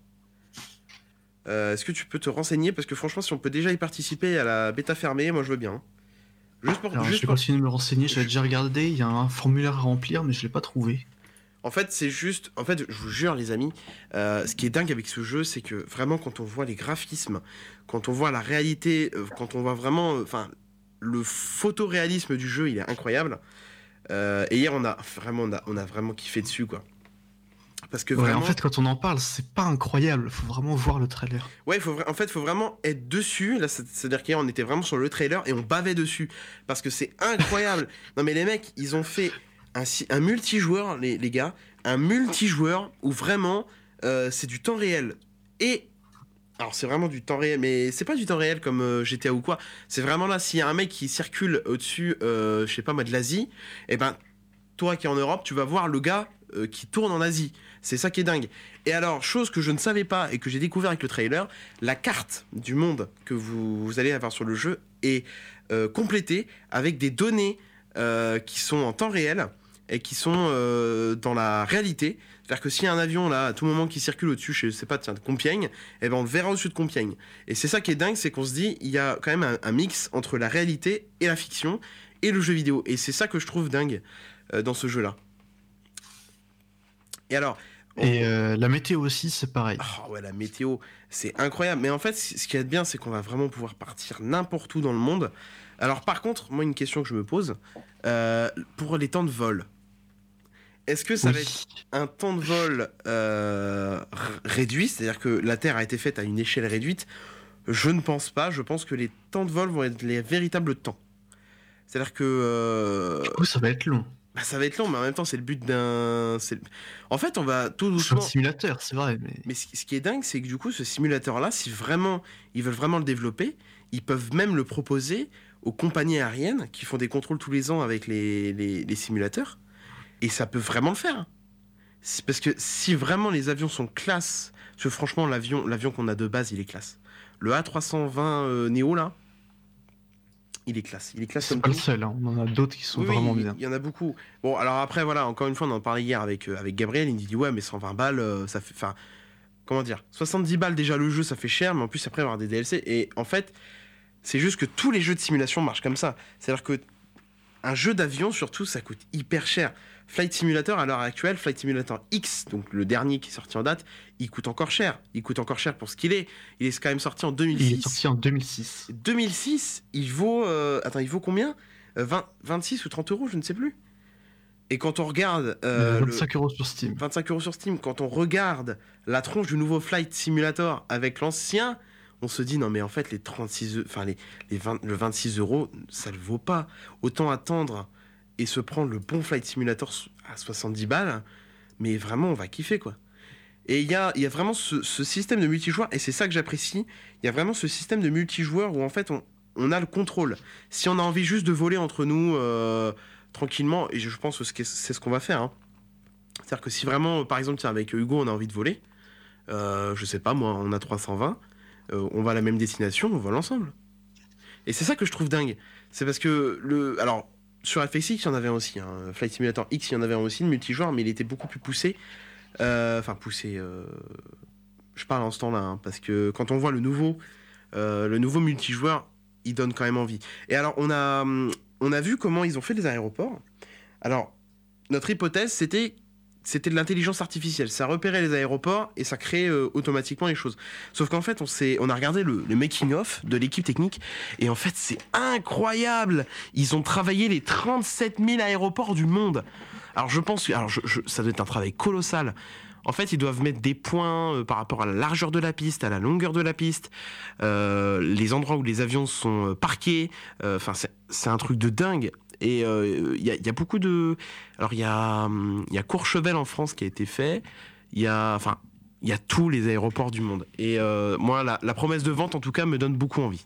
Euh, Est-ce que tu peux te renseigner? Parce que franchement, si on peut déjà y participer à la bêta fermée, moi je veux bien. hein. Juste pour...
Alors, je
juste
vais
pour...
continuer de me renseigner, j'avais déjà regardé, il y a un formulaire à remplir, mais je l'ai pas trouvé.
En fait, c'est juste... En fait, je vous jure, les amis, euh, ce qui est dingue avec ce jeu, c'est que vraiment, quand on voit les graphismes, quand on voit la réalité, euh, quand on voit vraiment... Enfin, le photoréalisme du jeu, il est incroyable. Euh, et hier, on a vraiment, on a, on a vraiment kiffé dessus, quoi. Parce que
Ouais,
vraiment...
en fait, quand on en parle, c'est pas incroyable, faut vraiment voir le trailer.
Ouais, faut, vra- en fait, il faut vraiment être dessus. Là, c'est- c'est-à-dire qu'hier, on était vraiment sur le trailer et on bavait dessus. Parce que c'est incroyable. Non, mais les mecs, ils ont fait un, si- un multijoueur, les, les gars. Un multijoueur où vraiment, euh, c'est du temps réel. Et. Alors, c'est vraiment du temps réel, mais c'est pas du temps réel comme euh, G T A ou quoi. C'est vraiment là, s'il y a un mec qui circule au-dessus, euh, je sais pas moi, de l'Asie, et ben, toi qui es en Europe, tu vas voir le gars euh, qui tourne en Asie. C'est ça qui est dingue. Et alors, chose que je ne savais pas et que j'ai découvert avec le trailer, la carte du monde que vous, vous allez avoir sur le jeu est euh, complétée avec des données euh, qui sont en temps réel et qui sont euh, dans la réalité. C'est-à-dire que s'il y a un avion là à tout moment qui circule au-dessus, je sais pas, tiens, de Compiègne, eh ben on le verra au-dessus de Compiègne. Et c'est ça qui est dingue, c'est qu'on se dit, il y a quand même un, un mix entre la réalité et la fiction et le jeu vidéo. Et c'est ça que je trouve dingue euh, dans ce jeu-là. Et alors... on-
Et euh, la météo aussi, c'est pareil.
Oh ouais, la météo, c'est incroyable. Mais en fait, c- ce qui est bien, c'est qu'on va vraiment pouvoir partir n'importe où dans le monde. Alors par contre, moi, une question que je me pose, euh, pour les temps de vol, est-ce que ça
Oui.
va être un temps de vol euh, r- réduit, c'est-à-dire que la Terre a été faite à une échelle réduite, Je ne pense pas. Je pense que les temps de vol vont être les véritables temps. C'est-à-dire que... Euh...
Du coup, ça va être long.
Bah, ça va être long, mais en même temps, c'est le but d'un... C'est... En fait, on va tout
C'est un
doucement...
simulateur, c'est vrai, mais...
Mais ce ce qui est dingue, c'est que du coup, ce simulateur-là, si vraiment ils veulent vraiment le développer, ils peuvent même le proposer aux compagnies aériennes qui font des contrôles tous les ans avec les, les, les simulateurs. Et ça peut vraiment le faire. C'est parce que si vraiment les avions sont classe, parce que franchement, l'avion, l'avion qu'on a de base, il est classe. Le A trois cent vingt euh, Neo, là, il est classe. Il est classe
C'est
comme
pas le
tout.
seul, hein. On en a d'autres qui sont
Oui,
vraiment
oui,
bien.
il y en a beaucoup. Bon, alors après, voilà, encore une fois, on en parlait hier avec, euh, avec Gabriel. Il me dit, ouais, mais cent vingt balles, euh, ça fait. Enfin, comment dire soixante-dix balles déjà le jeu, ça fait cher, mais en plus, après, il va y avoir des D L C. Et en fait, c'est juste que tous les jeux de simulation marchent comme ça. C'est-à-dire que un jeu d'avion, surtout, ça coûte hyper cher. Flight Simulator, à l'heure actuelle, Flight Simulator X, donc le dernier qui est sorti en date, il coûte encore cher. Il coûte encore cher pour ce qu'il est. Il est quand même sorti en deux mille six.
Il est sorti en deux mille six.
deux mille six, il vaut... euh, attends, il vaut combien euh, vingt, vingt-six ou trente euros, je ne sais plus. Et quand on regarde... euh,
vingt-cinq euros sur Steam.
vingt-cinq euros sur Steam. Quand on regarde la tronche du nouveau Flight Simulator avec l'ancien, on se dit, non mais en fait, les trente-six... Enfin, les, les vingt, le vingt-six euros, ça le vaut pas. Autant attendre et se prendre le bon Flight Simulator à soixante-dix balles, mais vraiment, on va kiffer, quoi. Et il y a, y a vraiment ce, ce système de multijoueur, et c'est ça que j'apprécie, il y a vraiment ce système de multijoueur où en fait on, on a le contrôle. Si on a envie juste de voler entre nous euh, tranquillement, et je pense que c'est ce qu'on va faire, hein. C'est-à-dire que si vraiment, par exemple, tiens, avec Hugo, on a envie de voler, euh, je sais pas, moi, on a trois cent vingt, euh, on va à la même destination, on vole ensemble. Et c'est ça que je trouve dingue. C'est parce que, le, alors, sur F X X, il y en avait un aussi, hein. Flight Simulator X, il y en avait un aussi, le multijoueur, mais il était beaucoup plus poussé. Euh, enfin, poussé. Euh, je parle en ce temps-là, hein, parce que quand on voit le nouveau, euh, le nouveau multijoueur, il donne quand même envie. Et alors, on a, on a vu comment ils ont fait les aéroports. Alors, notre hypothèse, c'était, c'était de l'intelligence artificielle. Ça repérait les aéroports et ça créait euh, automatiquement les choses. Sauf qu'en fait, on s'est, on a regardé le, le making-of de l'équipe technique et en fait, c'est incroyable. Ils ont travaillé les trente-sept mille aéroports du monde. Alors je pense que alors je, je, ça doit être un travail colossal. En fait, ils doivent mettre des points euh, par rapport à la largeur de la piste, à la longueur de la piste, euh, les endroits où les avions sont euh, parqués. Enfin, euh, c'est, c'est un truc de dingue. Et il euh, y, y a beaucoup de... Alors, il y a, y a Courchevel en France qui a été fait. Il y a... Enfin, il y a tous les aéroports du monde. Et euh, moi, la, la promesse de vente, en tout cas, me donne beaucoup envie.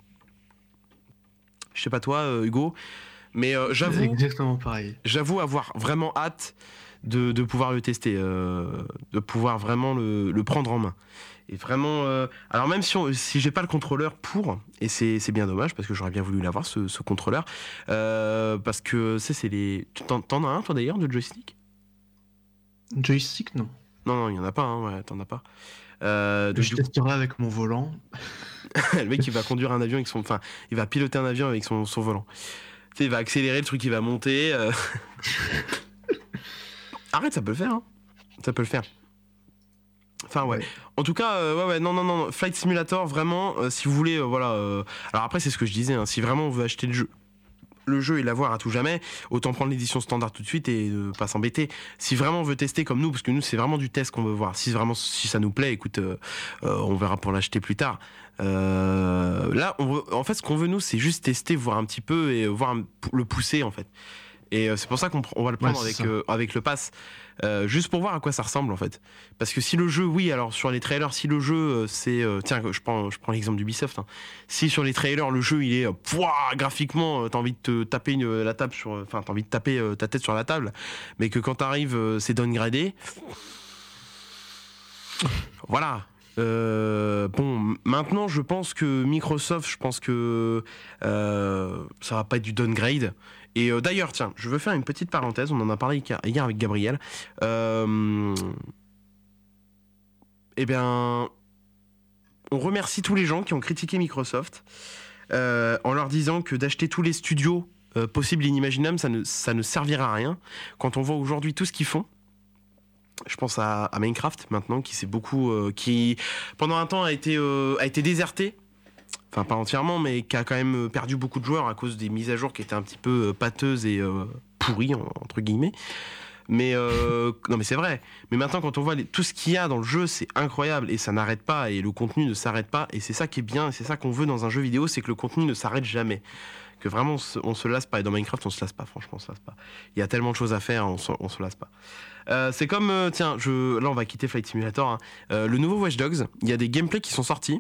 Je sais pas toi, euh, Hugo, mais euh, j'avoue...
Exactement pareil.
J'avoue avoir vraiment hâte de, de pouvoir le tester, euh, de pouvoir vraiment le, le prendre en main. Et vraiment... Euh, alors même si, on, si j'ai pas le contrôleur pour, et c'est, c'est bien dommage, parce que j'aurais bien voulu l'avoir, ce, ce contrôleur, euh, parce que c'est, c'est les... T'en, t'en as un, toi, d'ailleurs, de joystick ?
Joystick, non.
Non, non, il y en a pas, hein, ouais, t'en as pas. Euh, donc,
je testerai avec mon volant.
Le mec, il va conduire un avion avec son... Enfin, il va piloter un avion avec son, son volant. Tu sais, il va accélérer, le truc, il va monter... Euh... Arrête, ça peut le faire, hein. Ça peut le faire. Enfin ouais. ouais. En tout cas, euh, ouais ouais non non non. Flight Simulator vraiment. Euh, si vous voulez, euh, voilà. Euh... Alors après c'est ce que je disais. Hein, si vraiment on veut acheter le jeu, le jeu et l'avoir à tout jamais, autant prendre l'édition standard tout de suite et ne pas s'embêter. Si vraiment on veut tester comme nous, parce que nous c'est vraiment du test qu'on veut voir. Si vraiment si ça nous plaît, écoute, euh, euh, on verra pour l'acheter plus tard. Euh, là, on veut, en fait, ce qu'on veut nous, c'est juste tester, voir un petit peu et voir un, le pousser en fait. Et euh, c'est pour ça qu'on on va le prendre ouais, avec, euh, avec le pass, euh, juste pour voir à quoi ça ressemble en fait. Parce que si le jeu, oui, alors sur les trailers, si le jeu euh, c'est, euh, tiens, je prends, je prends l'exemple d'Ubisoft. Hein. Si sur les trailers le jeu il est, euh, pouah, graphiquement, euh, t'as envie de te taper une, la table sur, enfin, t'as envie de taper euh, ta tête sur la table, mais que quand t'arrives, euh, c'est downgradé. Voilà. Euh, bon, maintenant, je pense que Microsoft, je pense que euh, ça va pas être du downgrade. Et euh, d'ailleurs, tiens, je veux faire une petite parenthèse. On en a parlé hier avec Gabriel. Euh, eh bien, on remercie tous les gens qui ont critiqué Microsoft euh, en leur disant que d'acheter tous les studios euh, possibles et inimaginables, ça ne, ça ne servira à rien. Quand on voit aujourd'hui tout ce qu'ils font. Je pense à, à Minecraft maintenant, qui s'est beaucoup, euh, qui pendant un temps a été euh, a été déserté, enfin pas entièrement, mais qui a quand même perdu beaucoup de joueurs à cause des mises à jour qui étaient un petit peu euh, pâteuses et euh, pourries entre guillemets. Mais euh, non mais c'est vrai. Mais maintenant quand on voit les, tout ce qu'il y a dans le jeu, c'est incroyable et ça n'arrête pas et le contenu ne s'arrête pas et c'est ça qui est bien et c'est ça qu'on veut dans un jeu vidéo, c'est que le contenu ne s'arrête jamais. Que vraiment on se, on se lasse pas et dans Minecraft on se lasse pas, franchement on se lasse pas. Il y a tellement de choses à faire, on se, on se lasse pas. Euh, c'est comme euh, tiens, je là on va quitter Flight Simulator. Hein. Euh, le nouveau Watch Dogs, il y a des gameplays qui sont sortis.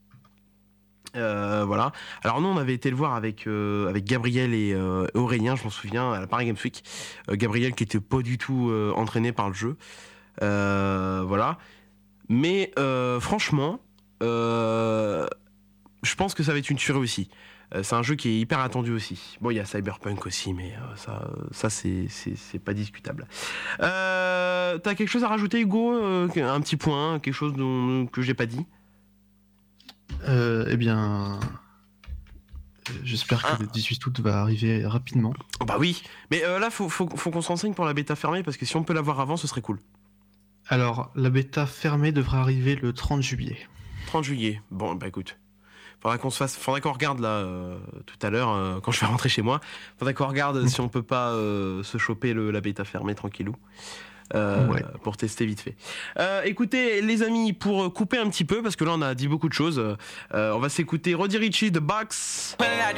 Euh, voilà. Alors nous on avait été le voir avec euh, avec Gabriel et euh, Aurélien, je m'en souviens, à la Paris Games Week. Euh, Gabriel qui était pas du tout euh, entraîné par le jeu, euh, voilà. Mais euh, franchement, euh, je pense que ça va être une tuerie aussi. Euh, c'est un jeu qui est hyper attendu aussi. Bon, il y a Cyberpunk aussi, mais euh, ça, ça c'est, c'est, c'est pas discutable. Euh, t'as quelque chose à rajouter, Hugo ? euh, Un petit point, quelque chose dont, que j'ai pas dit ?
Euh, eh bien, j'espère que ah. le dix-huit août va arriver rapidement.
Bah oui, mais euh, là, faut, faut, faut qu'on se renseigne pour la bêta fermée, parce que si on peut l'avoir avant, ce serait cool.
Alors, la bêta fermée devrait arriver le trente juillet.
trente juillet, bon, bah écoute. Faudra qu'on se fasse, faudra qu'on regarde là, euh, tout à l'heure, euh, quand je vais rentrer chez moi. Faudra qu'on regarde si on peut pas euh, se choper le, la bêta fermée tranquillou. Euh, ouais. Pour tester vite fait. Euh, écoutez les amis, pour couper un petit peu parce que là on a dit beaucoup de choses, euh, on va s'écouter Roddy Ricch de Box.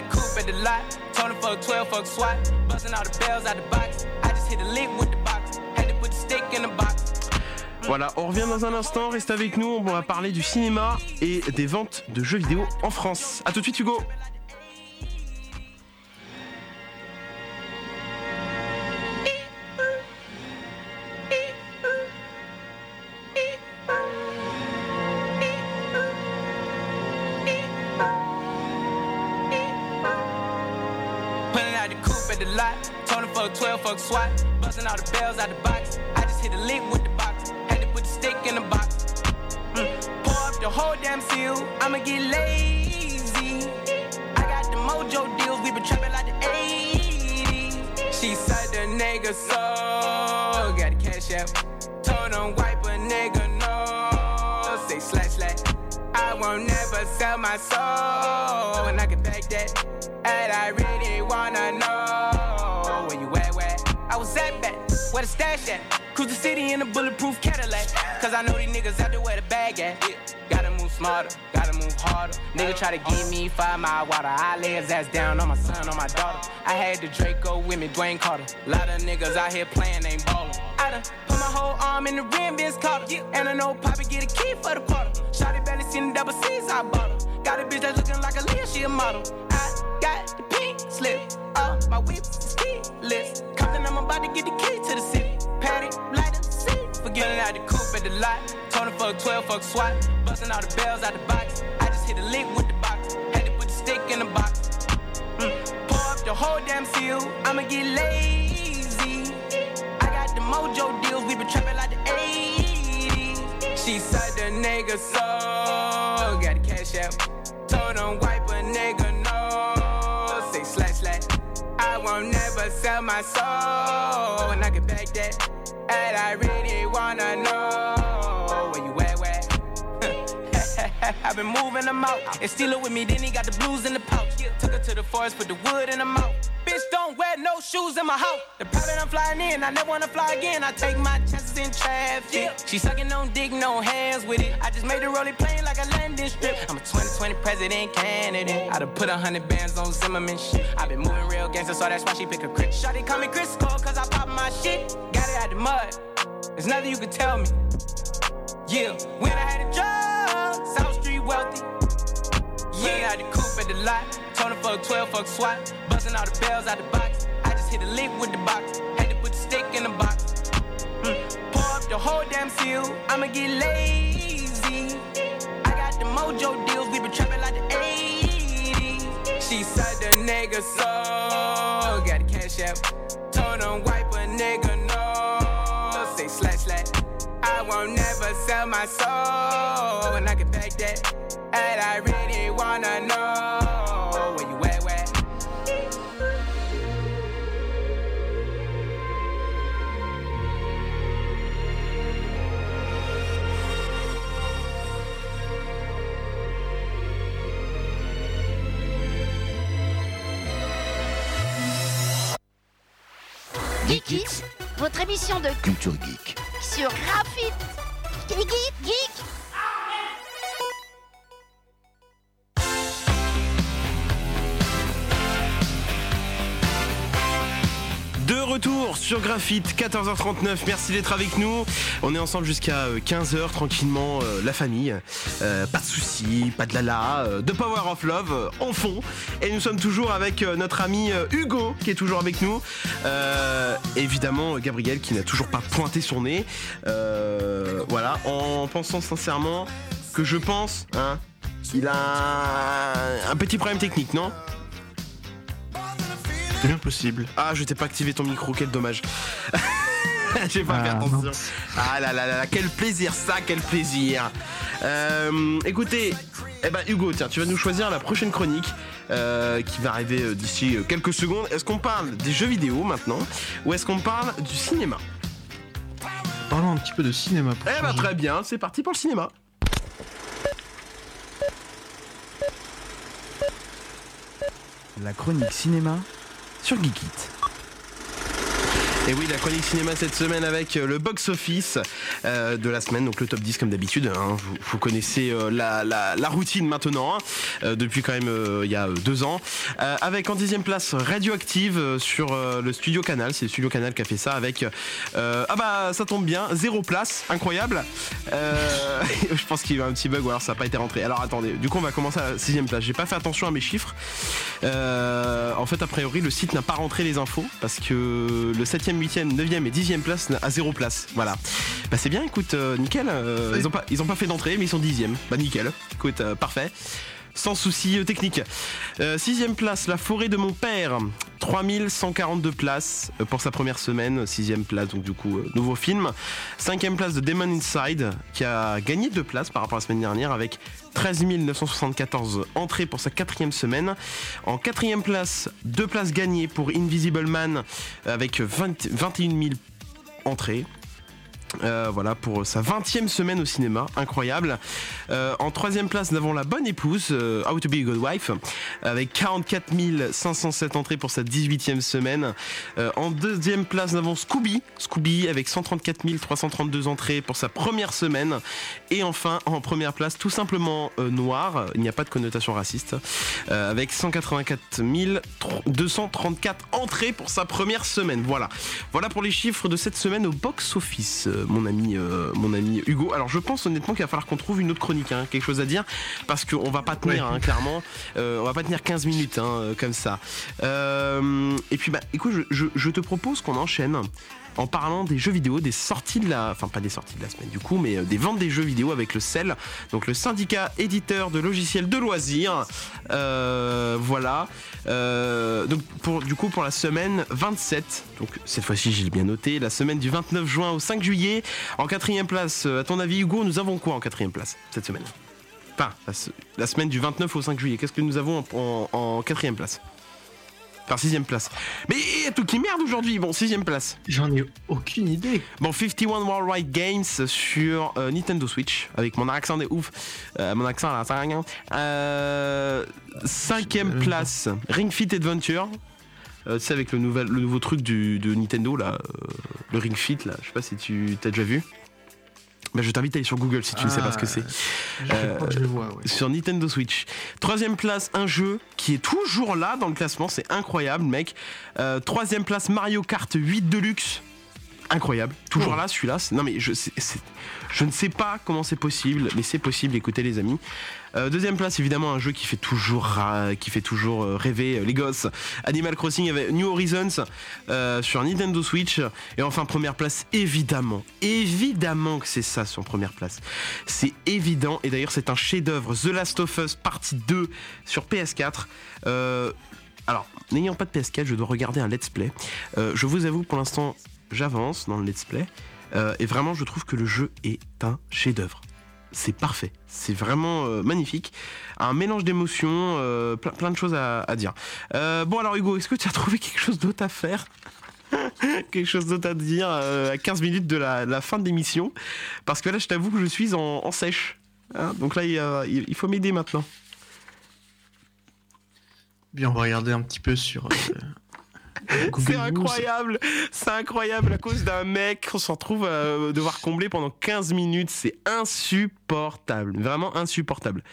Voilà, on revient dans un instant, reste avec nous, on va parler du cinéma et des ventes de jeux vidéo en France. A tout de suite Hugo.
twelve fuck SWAT, busting all the bells out the box. I just hit a lick with the box, had to put the stick in the box. Mm. Pour up the whole damn seal, I'ma get lazy. I got the mojo deals, we been trapping like the eighties. She said the nigga so, got the cash out. Told him wipe a nigga no, say slash slash. I won't never sell my soul, and I can back that. And I really wanna know where you at, where I was at back, where the stash at. Cruise the city in a bulletproof Cadillac. Cause I know these niggas out there where the bag at. Yeah. Gotta move smarter, gotta move harder. Nigga try to give me five mile water. I lay his ass down on my son, on my daughter. I had the Draco with me, Dwayne Carter. Lot of niggas out here playing, ain't ballin'. I done put my whole arm in the rim, Vince Carter. Yeah. And I know Poppy get a key for the quarter. Shawty barely seen the double C's, I bought her. Got a bitch that's looking like a Leah, she a model. I got the pink slip, uh, my whip is keyless. Compton, I'm about to get the key to the city. Patty, light up, see. Forgetting out the coupe at the lot. Told him fuck twelve, fuck SWAT. Busting all the bells out the box. I just hit a lick with the box. Had to put the stick in the box. Mm. Pour up the whole damn seal. I'ma get lazy. I got the mojo deals. We been trapping like the eighties. She said the nigga so, got the cash out. Told him wipe a nigga no, say slash slash. I won't never sell my soul, and I can back that. And I really wanna know where you at, where? I've been moving them out, and steal it with me, then he got the blues in the pouch. Took her to the forest, put the wood in the mouth. Bitch, don't wear no shoes in my house. The private I'm flying in, I never wanna fly again. I take my chances in traffic. Yeah. She sucking on dick, no hands with it. I just made the rolling plane like a landing strip. I'm a twenty twenty president candidate. I done put a hundred bands on Zimmerman shit. I been moving real gangster, so that's why she pick a crit. Shawty call me Crisco, cause I pop my shit. Got it out the mud, there's nothing you can tell me. Yeah, when I had a job, South Street wealthy. Yeah, I had the coupe at the lot. Told him fuck twelve, fuck SWAT. Busting all the bells out the box. I just hit a lick with the box. Had to put the stick in the box. Mm. Pour up the whole damn seal. I'ma get lazy. I got the mojo deals. We been trapping like the eighties. She said the nigga so, got the cash out. Told him wipe a nigga no, say slash slash. I won't never sell my soul, and I can back that. And I really wanna know where you at, where?
Geekix
votre émission de
Culture Geek.
sur Graphite. Geek, geek, geek.
De retour sur Graphite, quatorze heures trente-neuf, merci d'être avec nous. On est ensemble jusqu'à quinze heures, tranquillement, euh, la famille. Euh, pas de soucis, pas de lala, euh, de Power of Love euh, en fond. Et nous sommes toujours avec euh, notre ami euh, Hugo, qui est toujours avec nous. Euh, évidemment, Gabriel, qui n'a toujours pas pointé son nez. Euh, voilà, en pensant sincèrement que je pense, hein, il a un petit problème technique, non ?
C'est bien possible.
Ah, je t'ai pas activé ton micro, quel dommage. J'ai pas fait
Ah,
attention.
non.
Ah là là là là, quel plaisir ça, quel plaisir. Euh, écoutez, eh ben Hugo, tiens, tu vas nous choisir la prochaine chronique euh, qui va arriver euh, d'ici euh, quelques secondes. Est-ce qu'on parle des jeux vidéo maintenant ou est-ce qu'on parle du cinéma ?
Parlons un petit peu de cinéma. pour
Eh ben
changer.
très bien, c'est parti pour le cinéma.
La chronique cinéma sur Geekit.
Et oui, la chronique cinéma cette semaine avec euh, le box-office euh, de la semaine, donc le top dix comme d'habitude. Hein. Vous, vous connaissez euh, la, la, la routine maintenant, hein, euh, depuis quand même euh, il y a euh, deux ans. Euh, avec en dixième place Radioactive euh, sur euh, le Studio Canal. C'est le Studio Canal qui a fait ça avec... Euh, ah bah ça tombe bien, zéro place, incroyable. Euh, je pense qu'il y a eu un petit bug ou alors ça n'a pas été rentré. Alors attendez, du coup on va commencer à la sixième place. J'ai pas fait attention à mes chiffres. Euh, en fait a priori le site n'a pas rentré les infos parce que le septième, huitième, neuvième et dixième place à zéro place. Voilà. Bah c'est bien, écoute, euh, nickel. Euh, ils ont pas, ils ont pas fait d'entrée, mais ils sont dixième. Bah nickel. Écoute, euh, parfait. Sans souci euh, technique. Euh, sixième place, La Forêt de mon père. trois mille cent quarante-deux places euh, pour sa première semaine. Sixième place, donc du coup, euh, nouveau film. Cinquième place de Demon Inside, qui a gagné deux places par rapport à la semaine dernière avec treize mille neuf cent soixante-quatorze entrées pour sa quatrième semaine. En quatrième place, deux places gagnées pour Invisible Man avec vingt, vingt et une mille entrées. Euh, voilà pour sa vingtième semaine au cinéma, incroyable. Euh, en troisième place, nous avons La Bonne Épouse, euh, How to Be a Good Wife, avec quarante-quatre mille cinq cent sept entrées pour sa dix-huitième semaine. Euh, en deuxième place, nous avons Scooby, Scooby avec cent trente-quatre mille trois cent trente-deux entrées pour sa première semaine. Et enfin, en première place, tout simplement euh, Noir, il n'y a pas de connotation raciste, euh, avec cent quatre-vingt-quatre mille deux cent trente-quatre entrées pour sa première semaine. Voilà, voilà pour les chiffres de cette semaine au box-office. Mon ami, euh, mon ami Hugo. Alors je pense honnêtement qu'il va falloir qu'on trouve une autre chronique, hein, quelque chose à dire, parce qu'on va pas tenir, hein, clairement, euh, on va pas tenir quinze minutes hein, comme ça. Euh, et puis bah écoute, je, je, je te propose qu'on enchaîne en parlant des jeux vidéo, des sorties de la... Enfin, pas des sorties de la semaine du coup, mais euh, des ventes des jeux vidéo avec le C E L, donc le syndicat éditeur de logiciels de loisirs. Euh, voilà. Euh, donc, pour, du coup, pour la semaine vingt-sept, donc cette fois-ci, j'ai bien noté, la semaine du vingt-neuf juin au cinq juillet. En quatrième place, euh, à ton avis, Hugo, nous avons quoi en quatrième place cette semaine ? Enfin, la, la semaine du vingt-neuf au cinq juillet, qu'est-ce que nous avons en, en, en quatrième place ? Par sixième place. Mais il y a tout qui merde aujourd'hui. Bon, sixième place.
J'en ai aucune idée.
Bon, cinquante et un Worldwide Games sur euh, Nintendo Switch. Avec mon accent de ouf. Euh, mon accent là, ça rien. Euh, cinquième place, Ring Fit Adventure. Euh, tu sais, avec le, nouvel, le nouveau truc du, de Nintendo, là. Euh, le Ring Fit, là. Je sais pas si tu t'as déjà vu. Bah, je t'invite à aller sur Google si tu ah, ne sais pas ce que c'est.
Je euh, crois que je le vois, ouais.
Sur Nintendo Switch. Troisième place, un jeu qui est toujours là dans le classement, c'est incroyable, mec. Euh, troisième place, Mario Kart huit Deluxe. Incroyable, toujours oh. là celui-là. Non mais je, c'est, c'est, je ne sais pas comment c'est possible, mais c'est possible. Écoutez les amis. Euh, deuxième place, évidemment un jeu qui fait toujours, euh, qui fait toujours euh, rêver euh, les gosses. Animal Crossing avec New Horizons euh, sur Nintendo Switch. Et enfin première place, évidemment, évidemment que c'est ça son première place. C'est évident. Et d'ailleurs c'est un chef-d'œuvre, The Last of Us partie deux sur P S quatre. Euh, alors n'ayant pas de P S quatre, je dois regarder un let's play. Euh, je vous avoue pour l'instant. J'avance dans le let's play euh, et vraiment je trouve que le jeu est un chef-d'œuvre. C'est parfait, c'est vraiment euh, magnifique. Un mélange d'émotions, euh, plein, plein de choses à, à dire. Euh, bon alors Hugo, est-ce que tu as trouvé quelque chose d'autre à faire ? Quelque chose d'autre à dire euh, à quinze minutes de la, la fin de l'émission ? Parce que là je t'avoue que je suis en, en sèche. Hein, donc là il, euh, il faut m'aider maintenant.
Bien, on va regarder un petit peu sur... Euh...
C'est incroyable, c'est incroyable. À cause d'un mec, on s'en retrouve à devoir combler pendant quinze minutes. C'est insupportable, vraiment insupportable.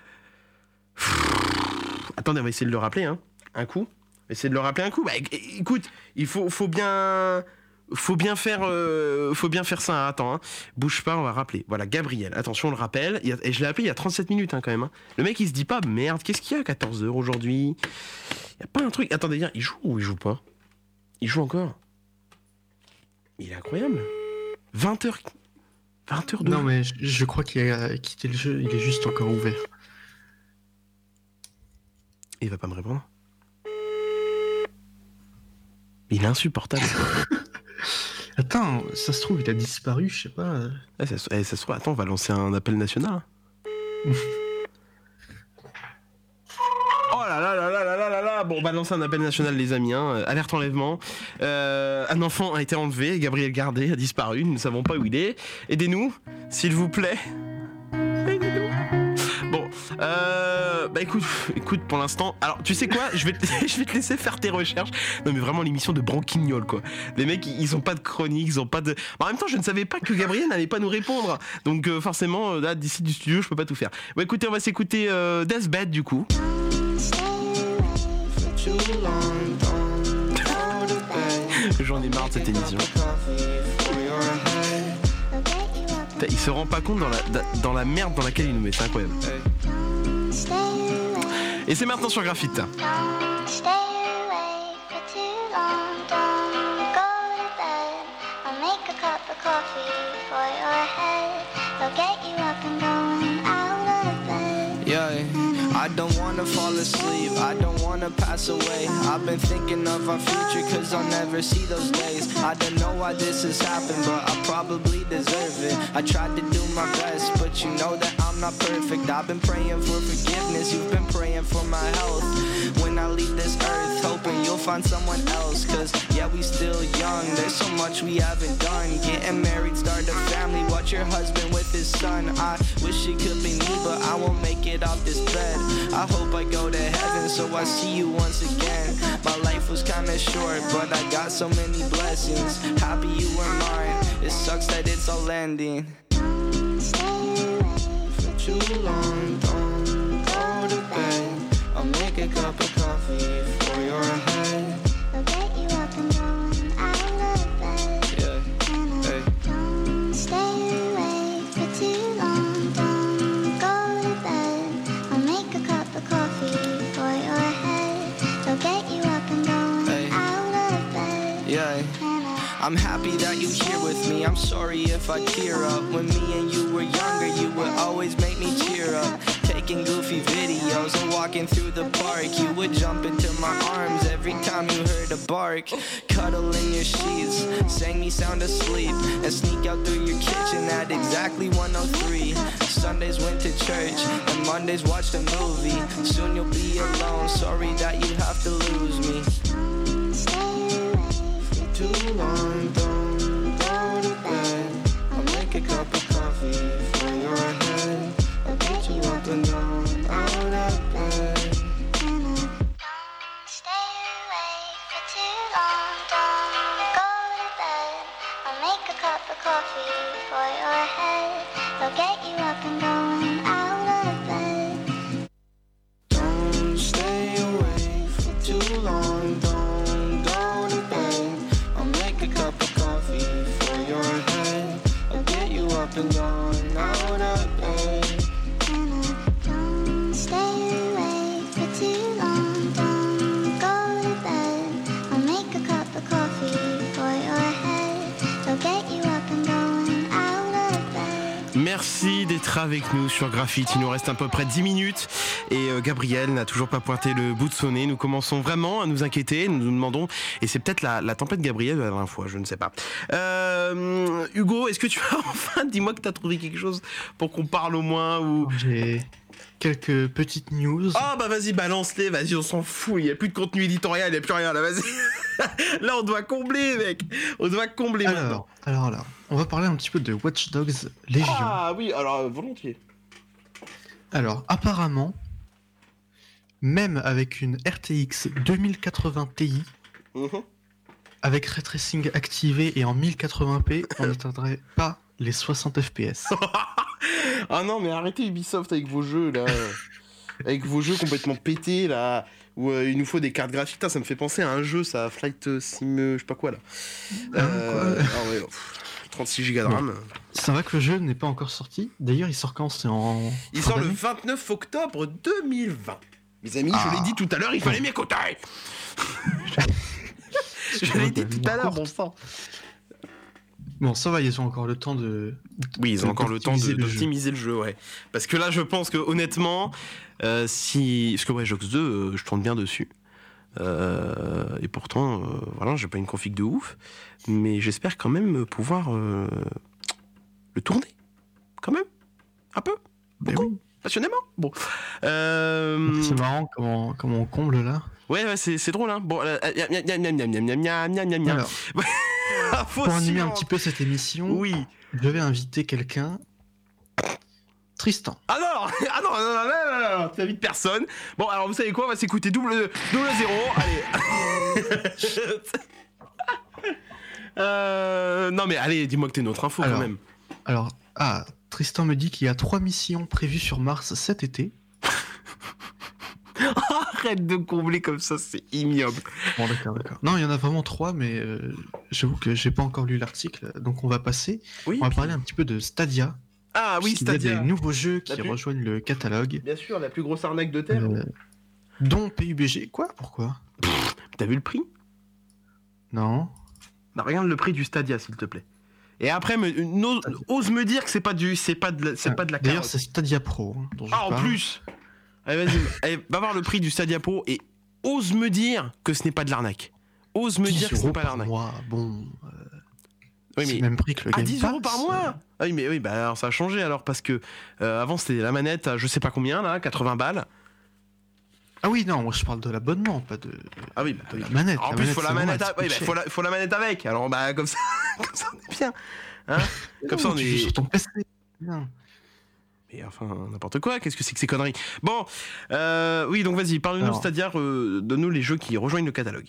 Pff, attendez, on va essayer de le rappeler, hein. Un coup. On va essayer de le rappeler un coup. Bah, écoute, il faut, faut bien, faut bien faire, euh, faut bien faire ça. Attends, hein. Bouge pas, on va rappeler. Voilà, Gabriel. Attention, on le rappelle. Il y a, et je l'ai appelé il y a trente-sept minutes, hein, quand même. Hein. Le mec, il se dit pas, merde, qu'est-ce qu'il y a à quatorze heures aujourd'hui? Il y a pas un truc. Attendez, il joue ou il joue pas? Il joue encore. Il est incroyable. vingt heures. vingt heures de.
Non, mais je, je crois qu'il a quitté le jeu. Il est juste encore ouvert.
Il va pas me répondre. Il est insupportable.
Attends, ça se trouve, il a disparu, je sais pas.
Eh, ça, eh, ça se trouve, attends, on va lancer un appel national. Oh là là là là là là là là. Bon, on va lancer un appel national, les amis. Hein. Alerte enlèvement. Euh, un enfant a été enlevé. Gabriel Gardé a disparu. Nous ne savons pas où il est. Aidez-nous, s'il vous plaît. Aidez-nous. Bon, euh, bah écoute, écoute, pour l'instant. Alors, tu sais quoi, je vais, te, je vais te laisser faire tes recherches. Non, mais vraiment l'émission de branquignol, quoi. Les mecs, ils ont pas de chronique, ils ont pas de. En même temps, je ne savais pas que Gabriel n'allait pas nous répondre. Donc, euh, forcément, là, d'ici du studio, je peux pas tout faire. Bon, écoutez, on va s'écouter euh, Deathbed, du coup. J'en ai marre de cette émission. Il se rend pas compte dans la, dans la merde dans laquelle il nous met, c'est incroyable. Et c'est maintenant sur Graphite.
Yeah, I don't wanna fall asleep, I don't wanna pass away. I've been thinking of our future cause I'll never see those days. I don't know why this has happened, but I probably deserve it. I tried to do my best, but you know that I'm not perfect. I've been praying for forgiveness, you've been praying for my health. When I leave this earth, hoping you'll find someone else. Cause yeah, we still young, there's so much we haven't done. Getting married, start a family, watch your husband with his son. I wish it could be me, but I won't make it off this bed. I hope I go to heaven so I see you once again. My life was kinda short, but I got so many blessings. Happy you were mine, it sucks that it's all ending. For too long, don't go to bed. I'll make a cup of coffee for your head. I'll get you up and going out of bed. Yeah, hey. Don't stay awake for too long, don't go to bed. I'll make a cup of coffee for your head. I'll get you up and going hey. out of bed. Yeah. I'm happy that you're here with me. I'm sorry if I tear up. When me and you were younger, you would always make me cheer up. Taking goofy videos and walking through the park. You would jump into my arms every time you heard a bark. Cuddle in your sheets, sang me sound asleep, and sneak out through your kitchen at exactly one oh three. Sundays went to church, and Mondays watched a movie. Soon you'll be alone, sorry that you have to lose me. Too long, don't go to bed. I'll make a cup of coffee for your head. I'll get you up and down, out of bed. Don't stay awake for too long, don't go to bed. I'll make a cup of coffee for your head. I'll get you up and going out of bed. Don't stay awake for too long, don't go to bed. A cup of coffee for your head. I'll get you up and going out of bed. Don't stay awake for too long, don't go to bed. I'll make a cup of coffee for your head. I'll get you up and going out of bed.
Merci d'être avec nous sur Graphite. Il nous reste à peu près dix minutes et euh, Gabriel n'a toujours pas pointé le bout de son nez. Nous commençons vraiment à nous inquiéter. Nous nous demandons, et c'est peut-être la, la tempête Gabriel de la dernière fois, je ne sais pas. Euh, Hugo, est-ce que tu as enfin, dis-moi que tu as trouvé quelque chose pour qu'on parle au moins ou...
J'ai quelques petites news.
Ah bah vas-y, balance-les, vas-y, on s'en fout. Il n'y a plus de contenu éditorial, il n'y a plus rien là, vas-y. Là, on doit combler, mec. On doit combler
alors,
maintenant.
Alors là, on va parler un petit peu de Watch Dogs Légion.
Ah oui, alors volontiers.
Alors, apparemment, même avec une R T X deux mille quatre-vingts Ti,
Mm-hmm.
Avec ray tracing activé et en mille quatre-vingts p, on n'atteindrait pas les soixante F P S.
Ah non, mais arrêtez Ubisoft avec vos jeux là. Avec vos jeux complètement pétés là. Où euh, il nous faut des cartes graphiques. Putain, ça me fait penser à un jeu, ça, Flight Sim, je sais pas quoi là. Euh,
quoi
ah ouais, pff, trente-six gigas de RAM.
Bon. C'est vrai que le jeu n'est pas encore sorti. D'ailleurs, il sort quand? C'est en.
Il sort le vingt-neuf octobre deux mille vingt. Mes amis,
ah.
je l'ai dit tout à l'heure, il fallait m'écouter. Je l'ai dit tout à l'heure, bon sang.
Bon, ça va, ils ont encore le temps de.
Oui, ils ont encore le temps de,
le
d'optimiser le jeu, ouais. Parce que là, je pense que honnêtement, euh, si. Parce que ouais, Jox deux, euh, je tourne bien dessus. Euh, et pourtant, euh, voilà, j'ai pas une config de ouf. Mais j'espère quand même pouvoir euh, le tourner. Quand même. Un peu. Beaucoup. Oui. Passionnément. Bon. Euh...
C'est marrant comment, comment on comble là.
Ouais, ouais, c'est, c'est drôle, hein. Bon, euh, Alors,
pour animer un petit peu cette émission,
oui,
je vais inviter quelqu'un. Tristan.
Ah non, ah non, non, non, non, non, non, non, t'invites personne. Bon, alors vous savez quoi, on va s'écouter double, double zéro. Allez. euh, non mais allez, dis-moi que t'es notre info
alors,
quand même.
Alors, ah, Tristan me dit qu'il y a trois missions prévues sur Mars cet été.
Arrête de combler comme ça, c'est ignoble.
Bon, d'accord, d'accord. Non, il y en a vraiment trois, mais euh, j'avoue que j'ai pas encore lu l'article, donc on va passer.
Oui,
on va
puis...
parler un petit peu de Stadia.
Ah oui, Stadia.
Il y a des nouveaux jeux qui
plus...
rejoignent le catalogue.
Bien sûr, la plus grosse arnaque de Terre. Euh,
dont P U B G. Quoi? Pourquoi?
Pff, t'as vu le prix?
Non.
Bah, regarde le prix du Stadia, s'il te plaît. Et après, me, no, ose me dire que c'est pas du, c'est pas de, la, c'est ah, pas de la.
D'ailleurs, c'est Stadia Pro. Hein, dont
ah, en
parle.
plus. Allez, vas-y, allez, va voir le prix du Stadia Pro et ose me dire que ce n'est pas de l'arnaque. Ose me dire que ce n'est pas de l'arnaque.
Mois, bon. Euh,
oui,
c'est
mais
le même prix que le Game
à dix euros par mois. Euh... Ah oui, mais oui, bah alors ça a changé alors parce que euh, avant c'était la manette à je sais pas combien là, quatre-vingts balles.
Ah oui, non, moi je parle de l'abonnement, pas de.
Ah oui, bah,
de la manette.
En
la
plus,
manette,
faut la manette, à... oui, bah, faut, la... faut la manette avec. Alors bah comme ça, comme ça on est bien. Hein comme ça on est.
Sur ton P C. Bien.
Et enfin, n'importe quoi, qu'est-ce que c'est que ces conneries? Bon, euh, oui, donc vas-y, parle-nous, Alors, c'est-à-dire, euh, donne-nous les jeux qui rejoignent le catalogue.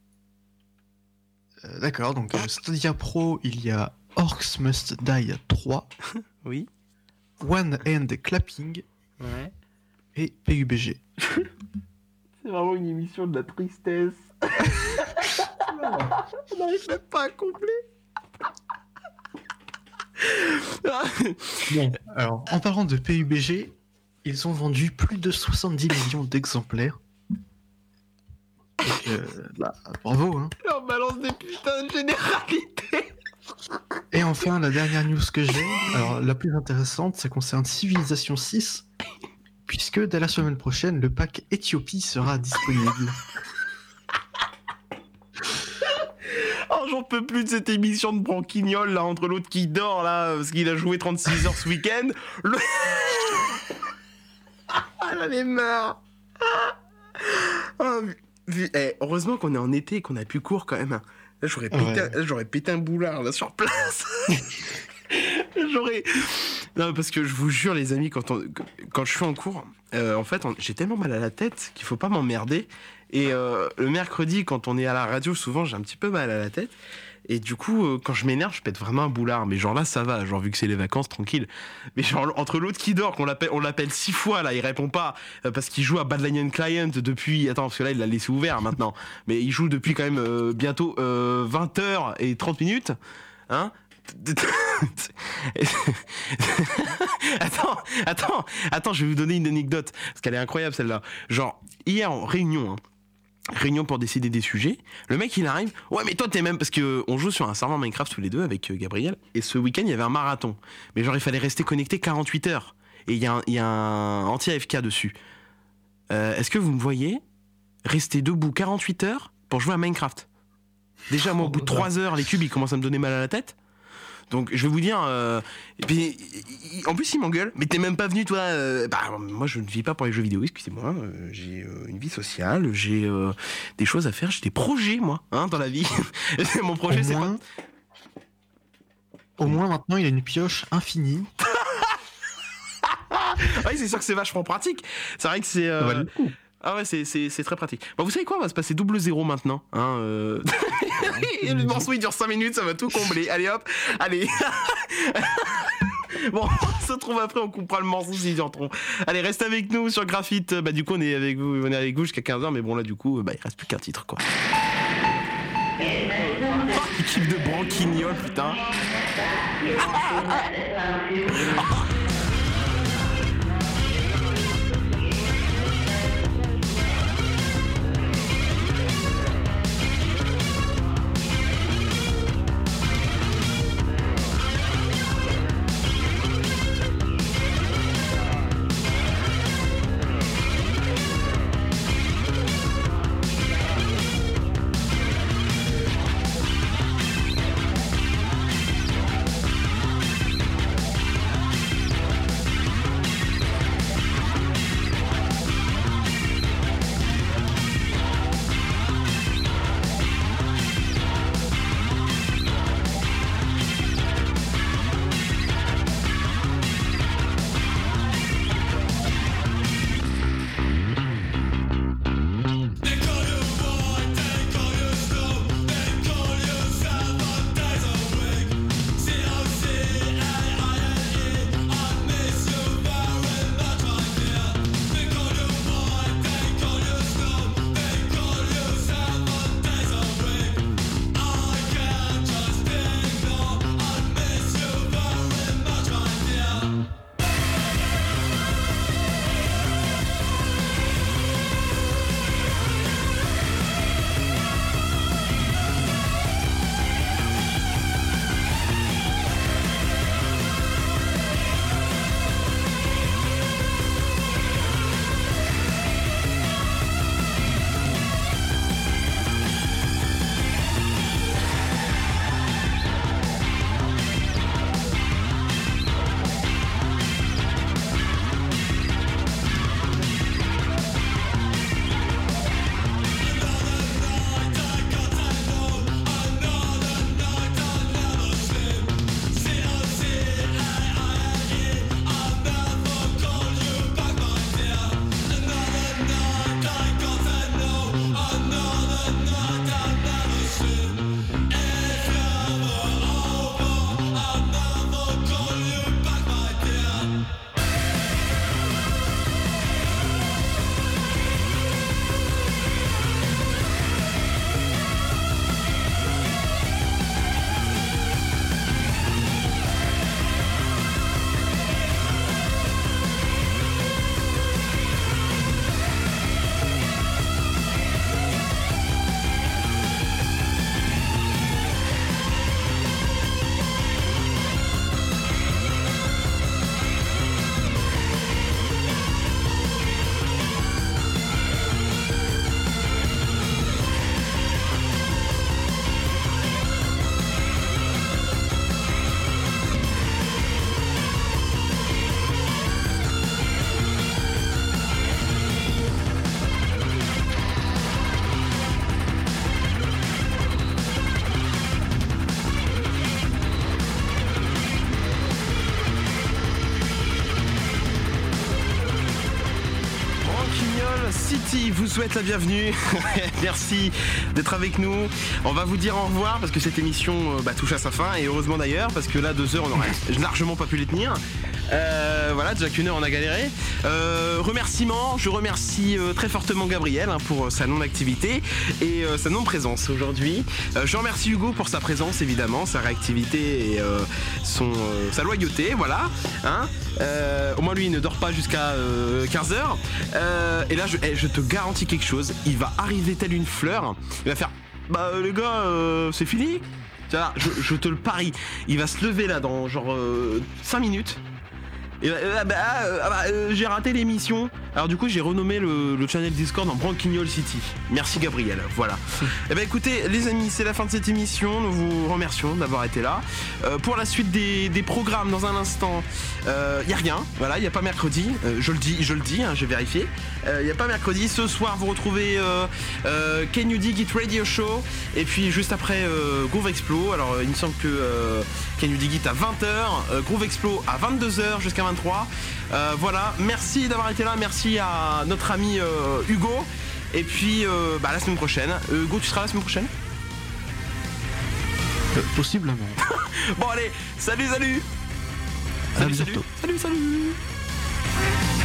Euh, d'accord, donc euh, Stadia Pro, il y a Orcs Must Die trois.
Oui.
One Hand Clapping.
Ouais.
Et P U B G.
C'est vraiment une émission de la tristesse. On n'arrive même pas à combler.
Bon, alors, en parlant de P U B G, ils ont vendu plus de soixante-dix millions d'exemplaires. Donc, euh, bah, bravo, hein.
On balance des putains de généralités.
Et enfin, la dernière news que j'ai, alors la plus intéressante, ça concerne Civilization six, puisque dès la semaine prochaine, le pack Éthiopie sera disponible.
Oh, j'en peux plus de cette émission de branquignol là, entre l'autre qui dort là, parce qu'il a joué trente-six heures ce week-end. Le... ah, j'en ai marre. Oh, vu... eh, heureusement qu'on est en été et qu'on a plus court quand même. Là, j'aurais pété, ouais. là, j'aurais pété un boulard là sur place. J'aurais. Non, parce que je vous jure, les amis, quand, on... quand je suis en cours, euh, en fait, on... j'ai tellement mal à la tête qu'il faut pas m'emmerder. Et euh, le mercredi, quand on est à la radio, souvent j'ai un petit peu mal à la tête. Et du coup, euh, quand je m'énerve, je pète vraiment un boulard. Mais genre là, ça va. Genre vu que c'est les vacances, tranquille. Mais genre entre l'autre qui dort, qu'on l'appelle, on l'appelle six fois là, il répond pas euh, parce qu'il joue à Badlands Client depuis. Attends, parce que là il l'a laissé ouvert maintenant. Mais il joue depuis quand même euh, bientôt euh, vingt heures et trente minutes. Hein? attends, attends, attends, je vais vous donner une anecdote parce qu'elle est incroyable celle-là. Genre hier en réunion. Hein, Réunion pour décider des sujets. Le mec il arrive. Ouais mais toi t'es même parce que on joue sur un serveur Minecraft tous les deux avec euh, Gabriel. Et ce week-end il y avait un marathon. Mais genre il fallait rester connecté quarante-huit heures. Et il y a un, il y a un anti-A F K dessus. Euh, est-ce que vous me voyez rester debout quarante-huit heures pour jouer à Minecraft? Déjà moi au bout de trois heures les cubes ils commencent à me donner mal à la tête. Donc je vais vous dire, euh, et puis, en plus il m'engueule, mais t'es même pas venu toi, euh, bah moi je ne vis pas pour les jeux vidéo, excusez-moi, euh, j'ai euh, une vie sociale, j'ai euh, des choses à faire, j'ai des projets moi, hein, dans la vie. Mon projet
au
c'est
moins,
pas...
Au moins maintenant il a une pioche infinie.
Oui c'est sûr que c'est vachement pratique, c'est vrai que c'est... Euh... Ah ouais, c'est, c'est, c'est très pratique. Bon, vous savez quoi, on va se passer double zéro maintenant. Hein, euh... le morceau il dure cinq minutes, ça va tout combler. Allez hop, allez. Bon, on se retrouve après, on coupera le morceau s'ils dure trop. Allez, reste avec nous sur Graphite. Bah du coup, on est avec vous, on est avec vous jusqu'à quinze heures, mais bon là du coup, bah il reste plus qu'un titre quoi. Oh, équipe de branquignoles, putain. City vous souhaite la bienvenue. Merci d'être avec nous. On va vous dire au revoir parce que cette émission bah, touche à sa fin, et heureusement d'ailleurs, parce que là deux heures on n'aurait largement pas pu les tenir. Euh, voilà, déjà qu'une heure on a galéré. Euh, remerciements, je remercie euh, très fortement Gabriel hein, pour euh, sa non-activité et euh, sa non-présence aujourd'hui. Euh, je remercie Hugo pour sa présence évidemment, sa réactivité et euh, son, euh, sa loyauté, voilà. Hein. Euh, au moins lui il ne dort pas jusqu'à euh, quinze heures. Euh, et là je, eh, je te garantis quelque chose, il va arriver tel une fleur, il va faire bah euh, les gars euh, c'est fini. Je, je te le parie, il va se lever là dans genre euh, cinq minutes. Et bah, euh, bah, euh, bah euh, j'ai raté l'émission. Alors du coup j'ai renommé le, le channel Discord en Branquignol City. Merci Gabriel, voilà. Et bah écoutez les amis, c'est la fin de cette émission. Nous vous remercions d'avoir été là. euh, Pour la suite des, des programmes dans un instant, il euh, n'y a rien, voilà, il n'y a pas mercredi. euh, Je le dis, je le dis, hein, j'ai vérifié. Il euh, n'y a pas mercredi. Ce soir, vous retrouvez euh, euh, Can You Dig It Radio Show. Et puis juste après, euh, Groove Explo. Alors, il me semble que euh, Can You Dig It à vingt heures, euh, Groove Explo à vingt-deux heures jusqu'à vingt-trois. Euh, voilà, merci d'avoir été là. Merci à notre ami euh, Hugo. Et puis, euh, bah, la semaine prochaine. Euh, Hugo, tu seras la semaine prochaine ?
euh, Possiblement.
Bon, allez, salut, salut. Salut, salut. Salut, salut.